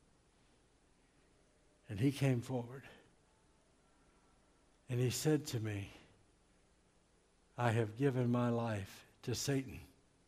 And he came forward. And he said to me, I have given my life to Satan.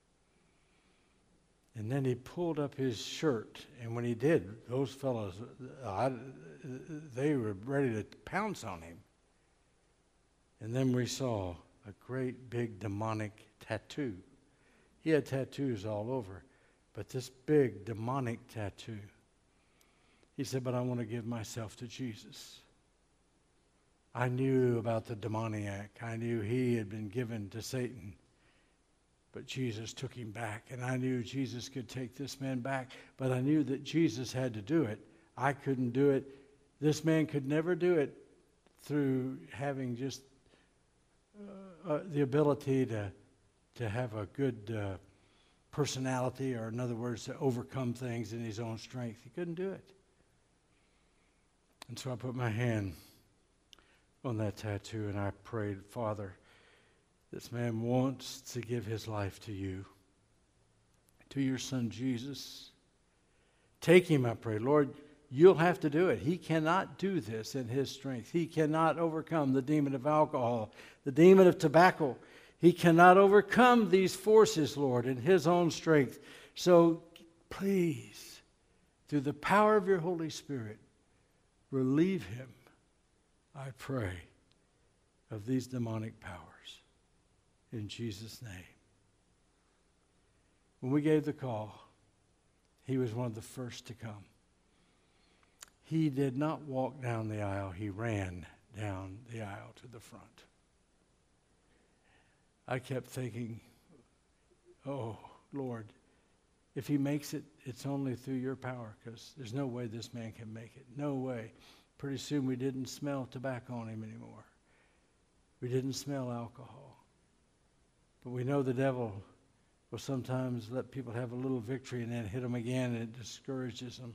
And then he pulled up his shirt, and when he did, those fellows, they were ready to pounce on him. And then we saw a great big demonic tattoo. He had tattoos all over, but this big demonic tattoo. He said, but I want to give myself to Jesus. I knew about the demoniac. I knew he had been given to Satan. But Jesus took him back, and I knew Jesus could take this man back, but I knew that Jesus had to do it. I couldn't do it. This man could never do it through having just the ability to have a good personality, or in other words, to overcome things in his own strength. He couldn't do it. And so I put my hand on that tattoo, and I prayed, Father, this man wants to give his life to you, to your son Jesus. Take him, I pray. Lord, you'll have to do it. He cannot do this in his strength. He cannot overcome the demon of alcohol, the demon of tobacco. He cannot overcome these forces, Lord, in his own strength. So please, through the power of your Holy Spirit, relieve him, I pray, of these demonic powers. In Jesus' name. When we gave the call, he was one of the first to come. He did not walk down the aisle. He ran down the aisle to the front. I kept thinking, oh, Lord, if he makes it, it's only through your power, because there's no way this man can make it. No way. Pretty soon we didn't smell tobacco on him anymore. We didn't smell alcohol. But we know the devil will sometimes let people have a little victory and then hit them again, and it discourages them.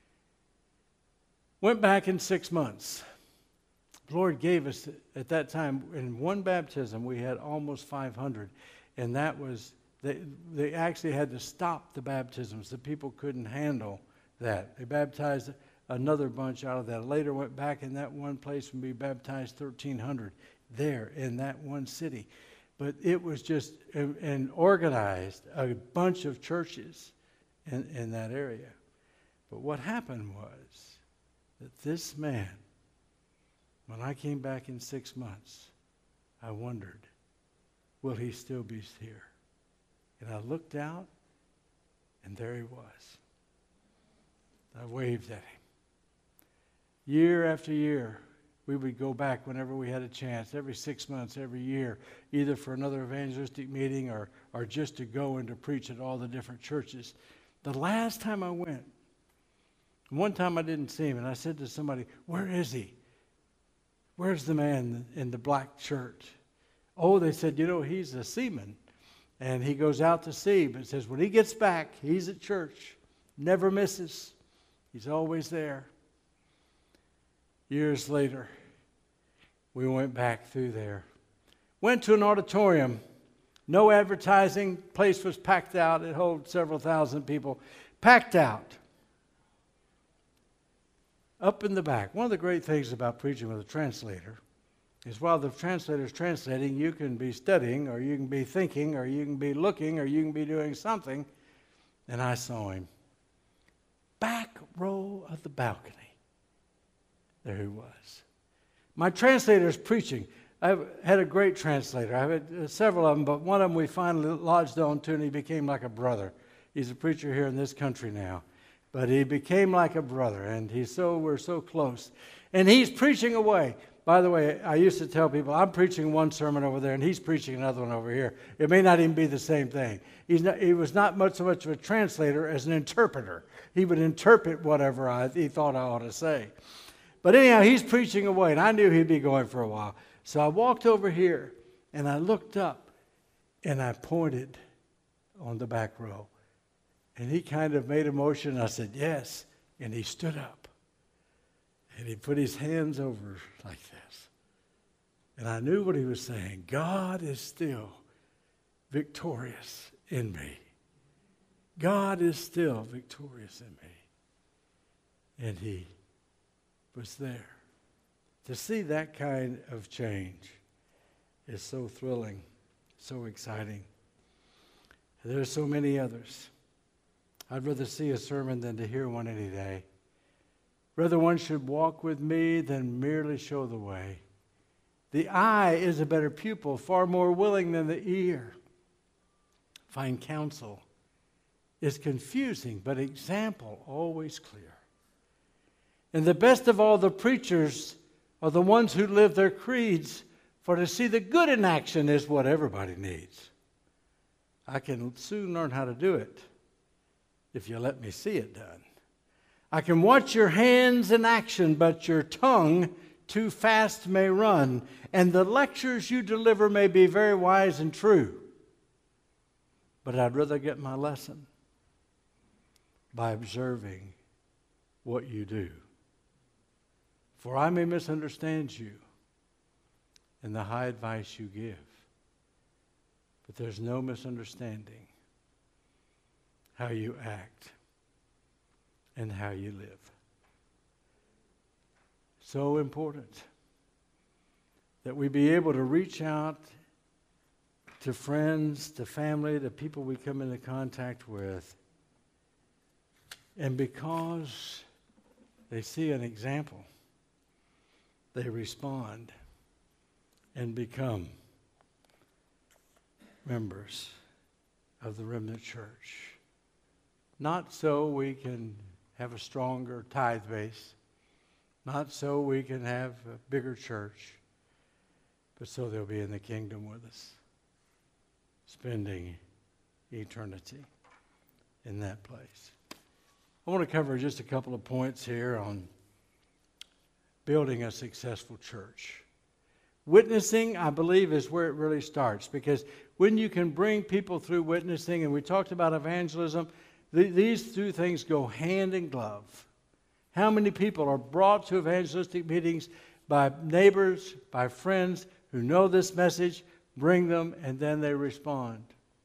Went back in 6 months. The Lord gave us, at that time, in one baptism, we had almost 500. And that was They actually had to stop the baptisms. The people couldn't handle that. They baptized another bunch out of that. Later went back in that one place and we baptized 1,300 there in that one city. But it was just and organized a bunch of churches in that area. But what happened was that this man, when I came back in 6 months, I wondered, will he still be here? And I looked out, and there he was. I waved at him. Year after year, we would go back whenever we had a chance, every 6 months, every year, either for another evangelistic meeting or just to go and to preach at all the different churches. The last time I went, one time I didn't see him, and I said to somebody, where is he? Where's the man in the black shirt? Oh, they said, he's a seaman, and he goes out to sea, but it says when he gets back, he's at church, never misses. He's always there. Years later, we went back through there. Went to an auditorium. No advertising. Place was packed out. It holds several thousand people. Packed out. Up in the back. One of the great things about preaching with a translator is while the translator is translating, you can be studying, or you can be thinking, or you can be looking, or you can be doing something. And I saw him. Back row of the balcony. There he was. My translator is preaching. I've had a great translator. I've had several of them, but one of them we finally lodged on to, and he became like a brother. He's a preacher here in this country now. But he became like a brother, and we're so close. And he's preaching away. By the way, I used to tell people, I'm preaching one sermon over there, and he's preaching another one over here. It may not even be the same thing. He was not so much of a translator as an interpreter. He would interpret whatever he thought I ought to say. But anyhow, he's preaching away, and I knew he'd be going for a while. So I walked over here, and I looked up, and I pointed on the back row. And he kind of made a motion. I said, yes. And he stood up. And he put his hands over like this. And I knew what he was saying. God is still victorious in me. God is still victorious in me. And he was there. To see that kind of change is so thrilling, so exciting. There are so many others. I'd rather see a sermon than to hear one any day. Rather one should walk with me than merely show the way. The eye is a better pupil, far more willing than the ear. Fine counsel is confusing, but example always clear. And the best of all the preachers are the ones who live their creeds, for to see the good in action is what everybody needs. I can soon learn how to do it if you let me see it done. I can watch your hands in action, but your tongue too fast may run, and the lectures you deliver may be very wise and true. But I'd rather get my lesson by observing what you do. For I may misunderstand you in the high advice you give, but there's no misunderstanding how you act and how you live. So important that we be able to reach out to friends, to family, to people we come into contact with, and because they see an example, they respond and become members of the Remnant Church. Not so we can have a stronger tithe base, not so we can have a bigger church, but so they'll be in the kingdom with us, spending eternity in that place. I want to cover just a couple of points here on building a successful church. Witnessing, I believe, is where it really starts, because when you can bring people through witnessing, and we talked about evangelism, these two things go hand in glove. How many people are brought to evangelistic meetings by neighbors, by friends who know this message, bring them, and then they respond.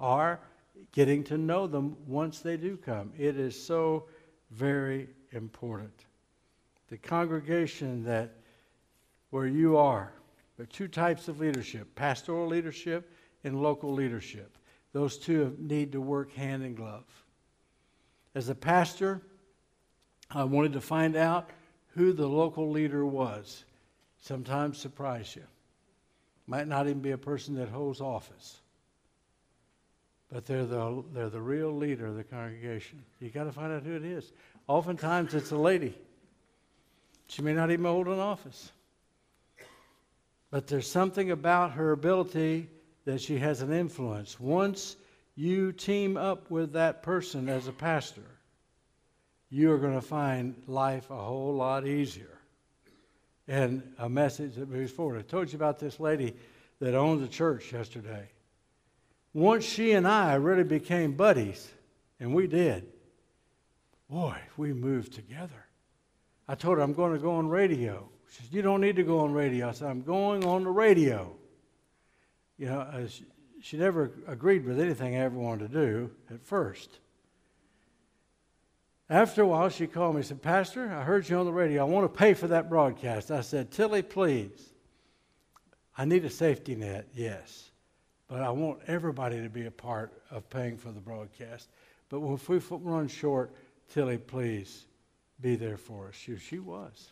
or getting to know them once they do come. It is so very important. The congregation where you are, there are two types of leadership, pastoral leadership and local leadership. Those two need to work hand in glove. As a pastor, I wanted to find out who the local leader was. Sometimes surprise you. Might not even be a person that holds office. But they're the real leader of the congregation. You got to find out who it is. Oftentimes it's a lady. She may not even hold an office. But there's something about her ability that she has an influence. Once you team up with that person as a pastor, you are going to find life a whole lot easier. And a message that moves forward. I told you about this lady that owned the church yesterday. Once she and I really became buddies, and we did, boy, we moved together. I told her, I'm going to go on radio. She said, you don't need to go on radio. I said, I'm going on the radio. You know, she never agreed with anything I ever wanted to do at first. After a while, she called me and said, Pastor, I heard you on the radio. I want to pay for that broadcast. I said, Tilly, please. I need a safety net, yes. But I want everybody to be a part of paying for the broadcast. But if we run short, Tilly, please be there for us. She was.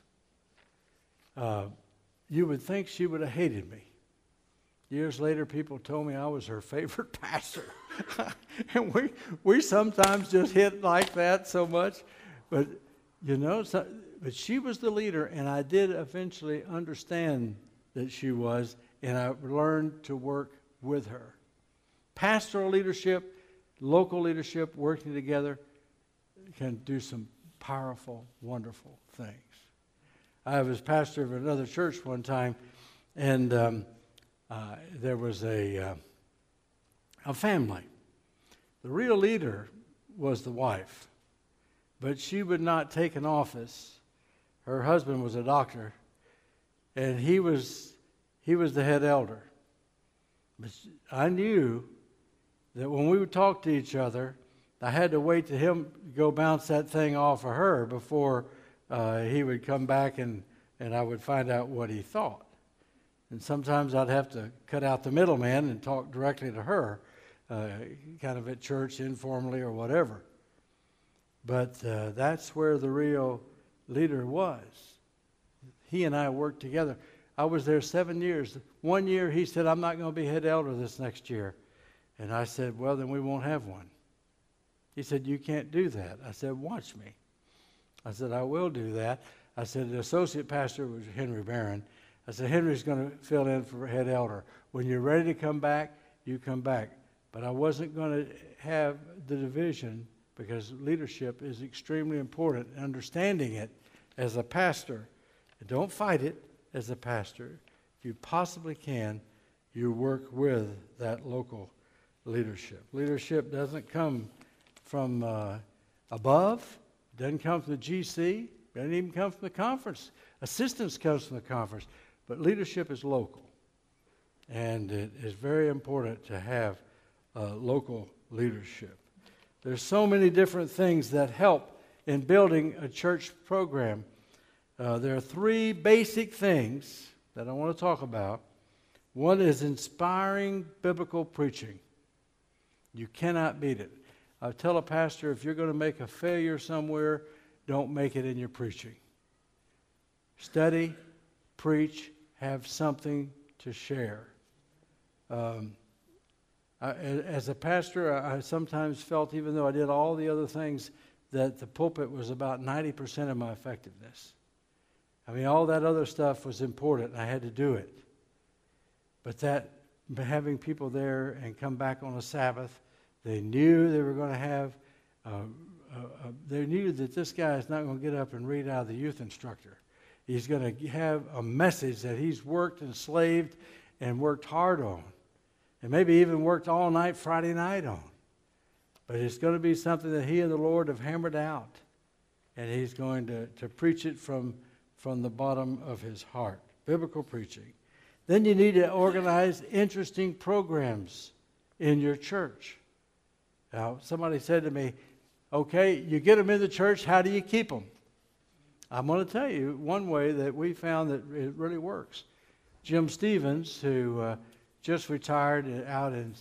You would think she would have hated me. Years later, people told me I was her favorite pastor. And we sometimes just hit like that so much. But, you know, but she was the leader, and I did eventually understand that she was, and I learned to work with her. Pastoral leadership, local leadership, working together can do some powerful, wonderful things. I was pastor of another church one time, and there was a family. The real leader was the wife, but she would not take an office. Her husband was a doctor, and he was the head elder. But I knew that when we would talk to each other, I had to wait till him go bounce that thing off of her before he would come back and I would find out what he thought. And sometimes I'd have to cut out the middleman and talk directly to her, kind of at church, informally or whatever. But that's where the real leader was. He and I worked together. I was there 7 years. 1 year he said, I'm not going to be head elder this next year. And I said, well, then we won't have one. He said, you can't do that. I said, watch me. I said, I will do that. I said, the associate pastor was Henry Barron. I said, Henry's going to fill in for head elder. When you're ready to come back, you come back. But I wasn't going to have the division because leadership is extremely important. Understanding it as a pastor, and don't fight it as a pastor. If you possibly can, you work with that local leadership. Leadership doesn't come from above, doesn't come from the GC, doesn't even come from the conference. Assistance comes from the conference, but leadership is local. And it is very important to have local leadership. There's so many different things that help in building a church program. There are three basic things that I want to talk about. One is inspiring biblical preaching. You cannot beat it. I tell a pastor, if you're going to make a failure somewhere, don't make it in your preaching. Study, preach, have something to share. As a pastor, I sometimes felt, even though I did all the other things, that the pulpit was about 90% of my effectiveness. I mean, all that other stuff was important, and I had to do it. But that having people there and come back on a Sabbath, they knew they were going to have, they knew that this guy is not going to get up and read out of the youth instructor. He's going to have a message that he's worked and slaved and worked hard on. And maybe even worked all night Friday night on. But it's going to be something that he and the Lord have hammered out. And he's going to preach it from the bottom of his heart. Biblical preaching. Then you need to organize interesting programs in your church. Now, somebody said to me, okay, you get them in the church, how do you keep them? I'm going to tell you one way that we found that it really works. Jim Stevens, who just retired out in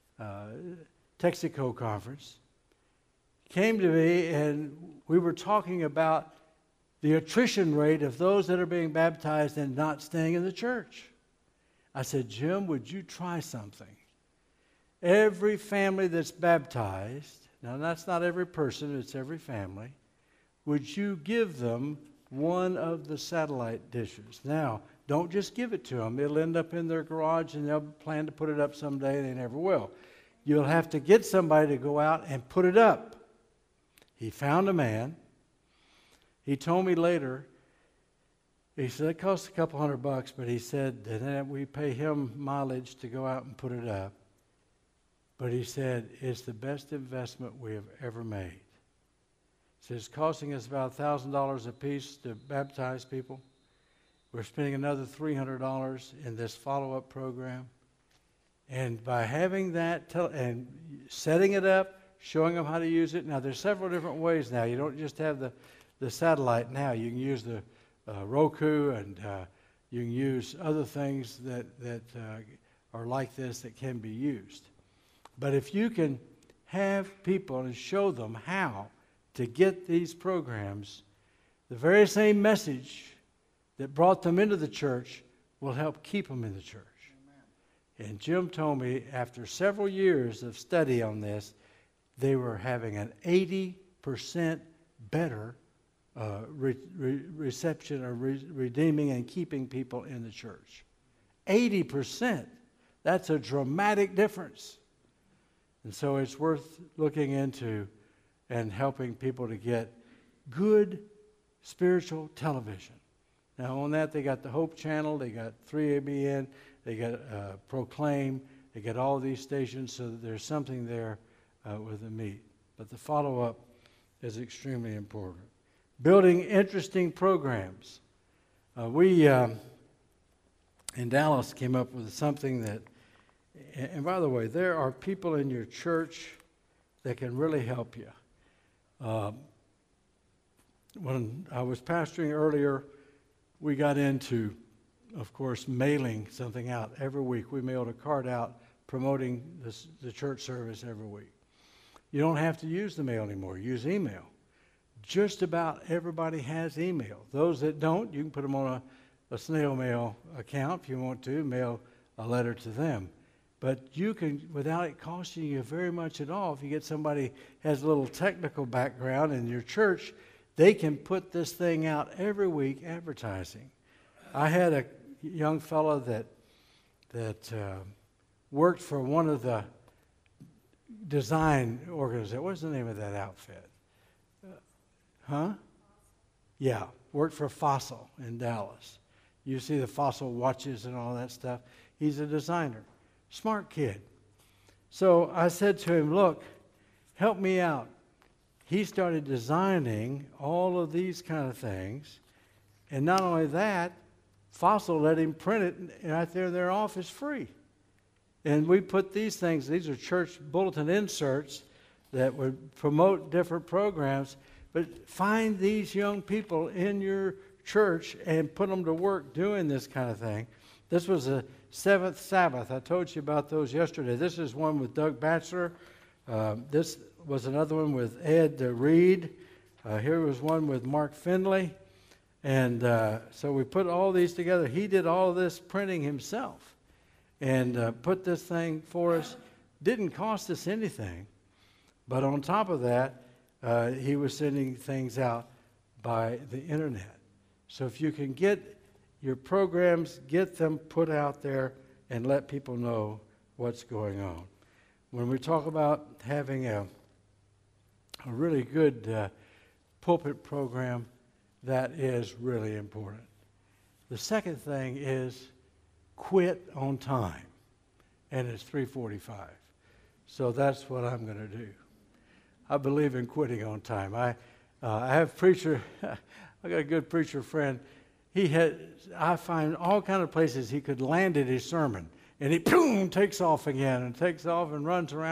Texaco Conference, came to me and we were talking about the attrition rate of those that are being baptized and not staying in the church. I said, Jim, would you try something? Every family that's baptized, now that's not every person, it's every family, would you give them one of the satellite dishes? Now, don't just give it to them. It'll end up in their garage and they'll plan to put it up someday and they never will. You'll have to get somebody to go out and put it up. He found a man. He told me later, he said it cost a couple $100, but he said that we pay him mileage to go out and put it up. But he said, it's the best investment we have ever made. He said, it's costing us about $1,000 a piece to baptize people. We're spending another $300 in this follow-up program. And by having that and setting it up, showing them how to use it. Now, there's several different ways now. You don't just have the satellite now. You can use the Roku, and you can use other things that are like this that can be used. But if you can have people and show them how to get these programs, the very same message that brought them into the church will help keep them in the church. Amen. And Jim told me after several years of study on this, they were having an 80% better reception or redeeming and keeping people in the church. 80%. That's a dramatic difference. And so it's worth looking into and helping people to get good spiritual television. Now on that they got the Hope Channel, they got 3ABN, they got Proclaim, they got all these stations, so that there's something there with the meat. But the follow-up is extremely important. Building interesting programs. We in Dallas came up with something that, and by the way, there are people in your church that can really help you. When I was pastoring earlier, we got into, of course, mailing something out every week. We mailed a card out promoting the church service every week. You don't have to use the mail anymore. Use email. Just about everybody has email. Those that don't, you can put them on a snail mail account if you want to, mail a letter to them. But you can, without it costing you very much at all, if you get somebody who has a little technical background in your church, they can put this thing out every week advertising. I had a young fellow that worked for one of the design organizations. What's the name of that outfit? Yeah, worked for Fossil in Dallas. You see the Fossil watches and all that stuff. He's a designer. Smart kid. So I said to him, look, help me out. He started designing all of these kind of things. And not only that, Fossil let him print it right there in their office free. And we put these things, these are church bulletin inserts that would promote different programs. But find these young people in your church and put them to work doing this kind of thing. This was a seventh Sabbath. I told you about those yesterday. This is one with Doug Batchelor. This was another one with Ed Reed. Here was one with Mark Finley. And so we put all these together. He did all this printing himself and put this thing for us. Didn't cost us anything. But on top of that, he was sending things out by the internet. So if you can get your programs, get them put out there and let people know what's going on. When we talk about having a really good pulpit program, that is really important. The second thing is quit on time, and it's 3:45. So that's what I'm going to do. I believe in quitting on time. I have preacher. I got a good preacher friend. I find all kind of places he could land at his sermon, and he boom takes off again and takes off and runs around.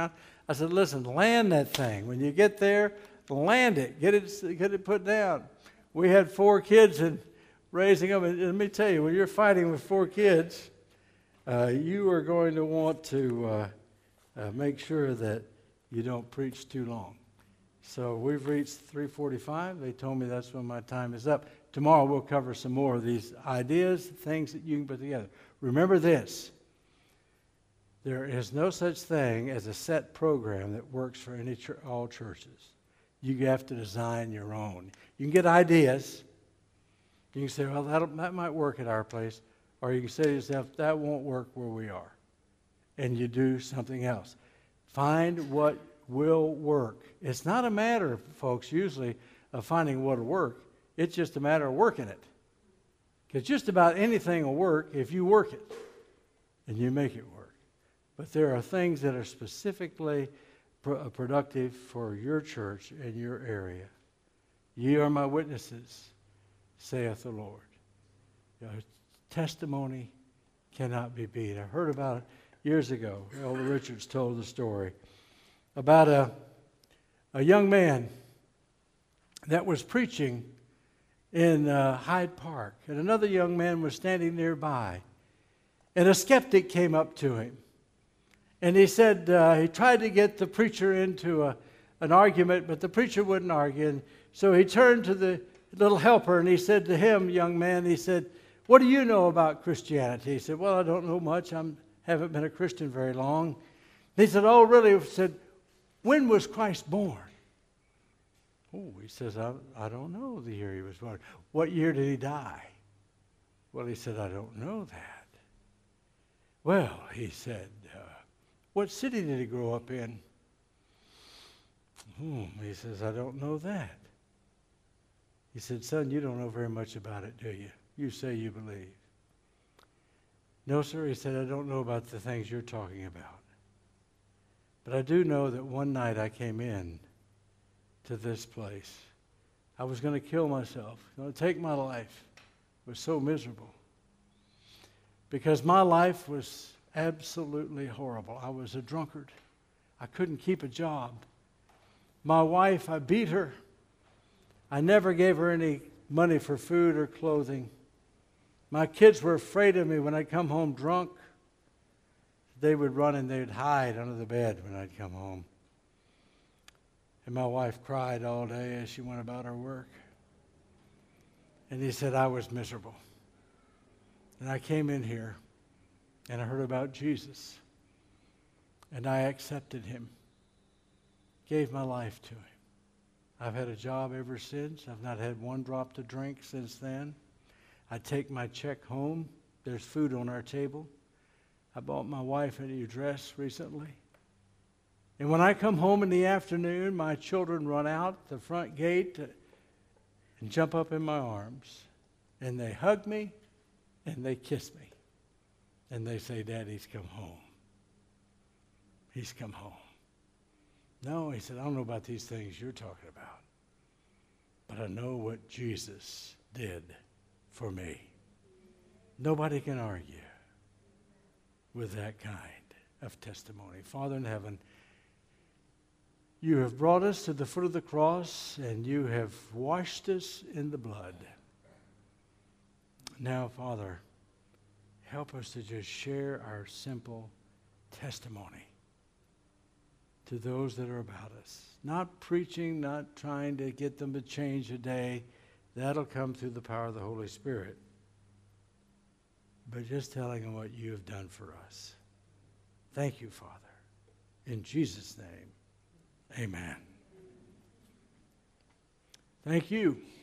I said, listen, land that thing. When you get there, land it. Get it put down. We had 4 kids and raising them. And let me tell you, when you're fighting with 4 kids, you are going to want to make sure that you don't preach too long. So we've reached 3:45. They told me that's when my time is up. Tomorrow we'll cover some more of these ideas, things that you can put together. Remember this. There is no such thing as a set program that works for all churches. You have to design your own. You can get ideas. You can say, well, that might work at our place. Or you can say to yourself, that won't work where we are. And you do something else. Find what will work. It's not a matter, folks, usually, of finding what will work. It's just a matter of working it. Because just about anything will work if you work it and you make it work. But there are things that are specifically productive for your church and your area. Ye are my witnesses, saith the Lord. Your testimony cannot be beat. I heard about it years ago. Elder Richards told the story about a young man that was preaching in Hyde Park, and another young man was standing nearby, and a skeptic came up to him, and he said he tried to get the preacher into an argument, but the preacher wouldn't argue, and so he turned to the little helper, and he said to him, young man, he said, what do you know about Christianity? He said, well, I don't know much. I haven't been a Christian very long. He said, oh, really? He said, when was Christ born? Oh, he says, I don't know the year he was born. What year did he die? Well, he said, I don't know that. Well, he said, what city did he grow up in? He says, I don't know that. He said, son, you don't know very much about it, do you? You say you believe. No, sir, he said, I don't know about the things you're talking about. But I do know that one night I came in to this place. I was going to kill myself, going to take my life. It was so miserable. Because my life was absolutely horrible. I was a drunkard. I couldn't keep a job. My wife, I beat her. I never gave her any money for food or clothing. My kids were afraid of me when I'd come home drunk. They would run and they'd hide under the bed when I'd come home. And my wife cried all day as she went about her work. And he said, I was miserable. And I came in here and I heard about Jesus. And I accepted him. Gave my life to him. I've had a job ever since. I've not had one drop to drink since then. I take my check home. There's food on our table. I bought my wife a new dress recently. And when I come home in the afternoon, my children run out the front gate and jump up in my arms. And they hug me and they kiss me. And they say, Daddy's come home. He's come home. No, he said, I don't know about these things you're talking about. But I know what Jesus did for me. Nobody can argue with that kind of testimony. Father in heaven, you have brought us to the foot of the cross and you have washed us in the blood. Now, Father, help us to just share our simple testimony to those that are about us. Not preaching, not trying to get them to change a day. That'll come through the power of the Holy Spirit. But just telling them what you have done for us. Thank you, Father. In Jesus' name, amen. Thank you.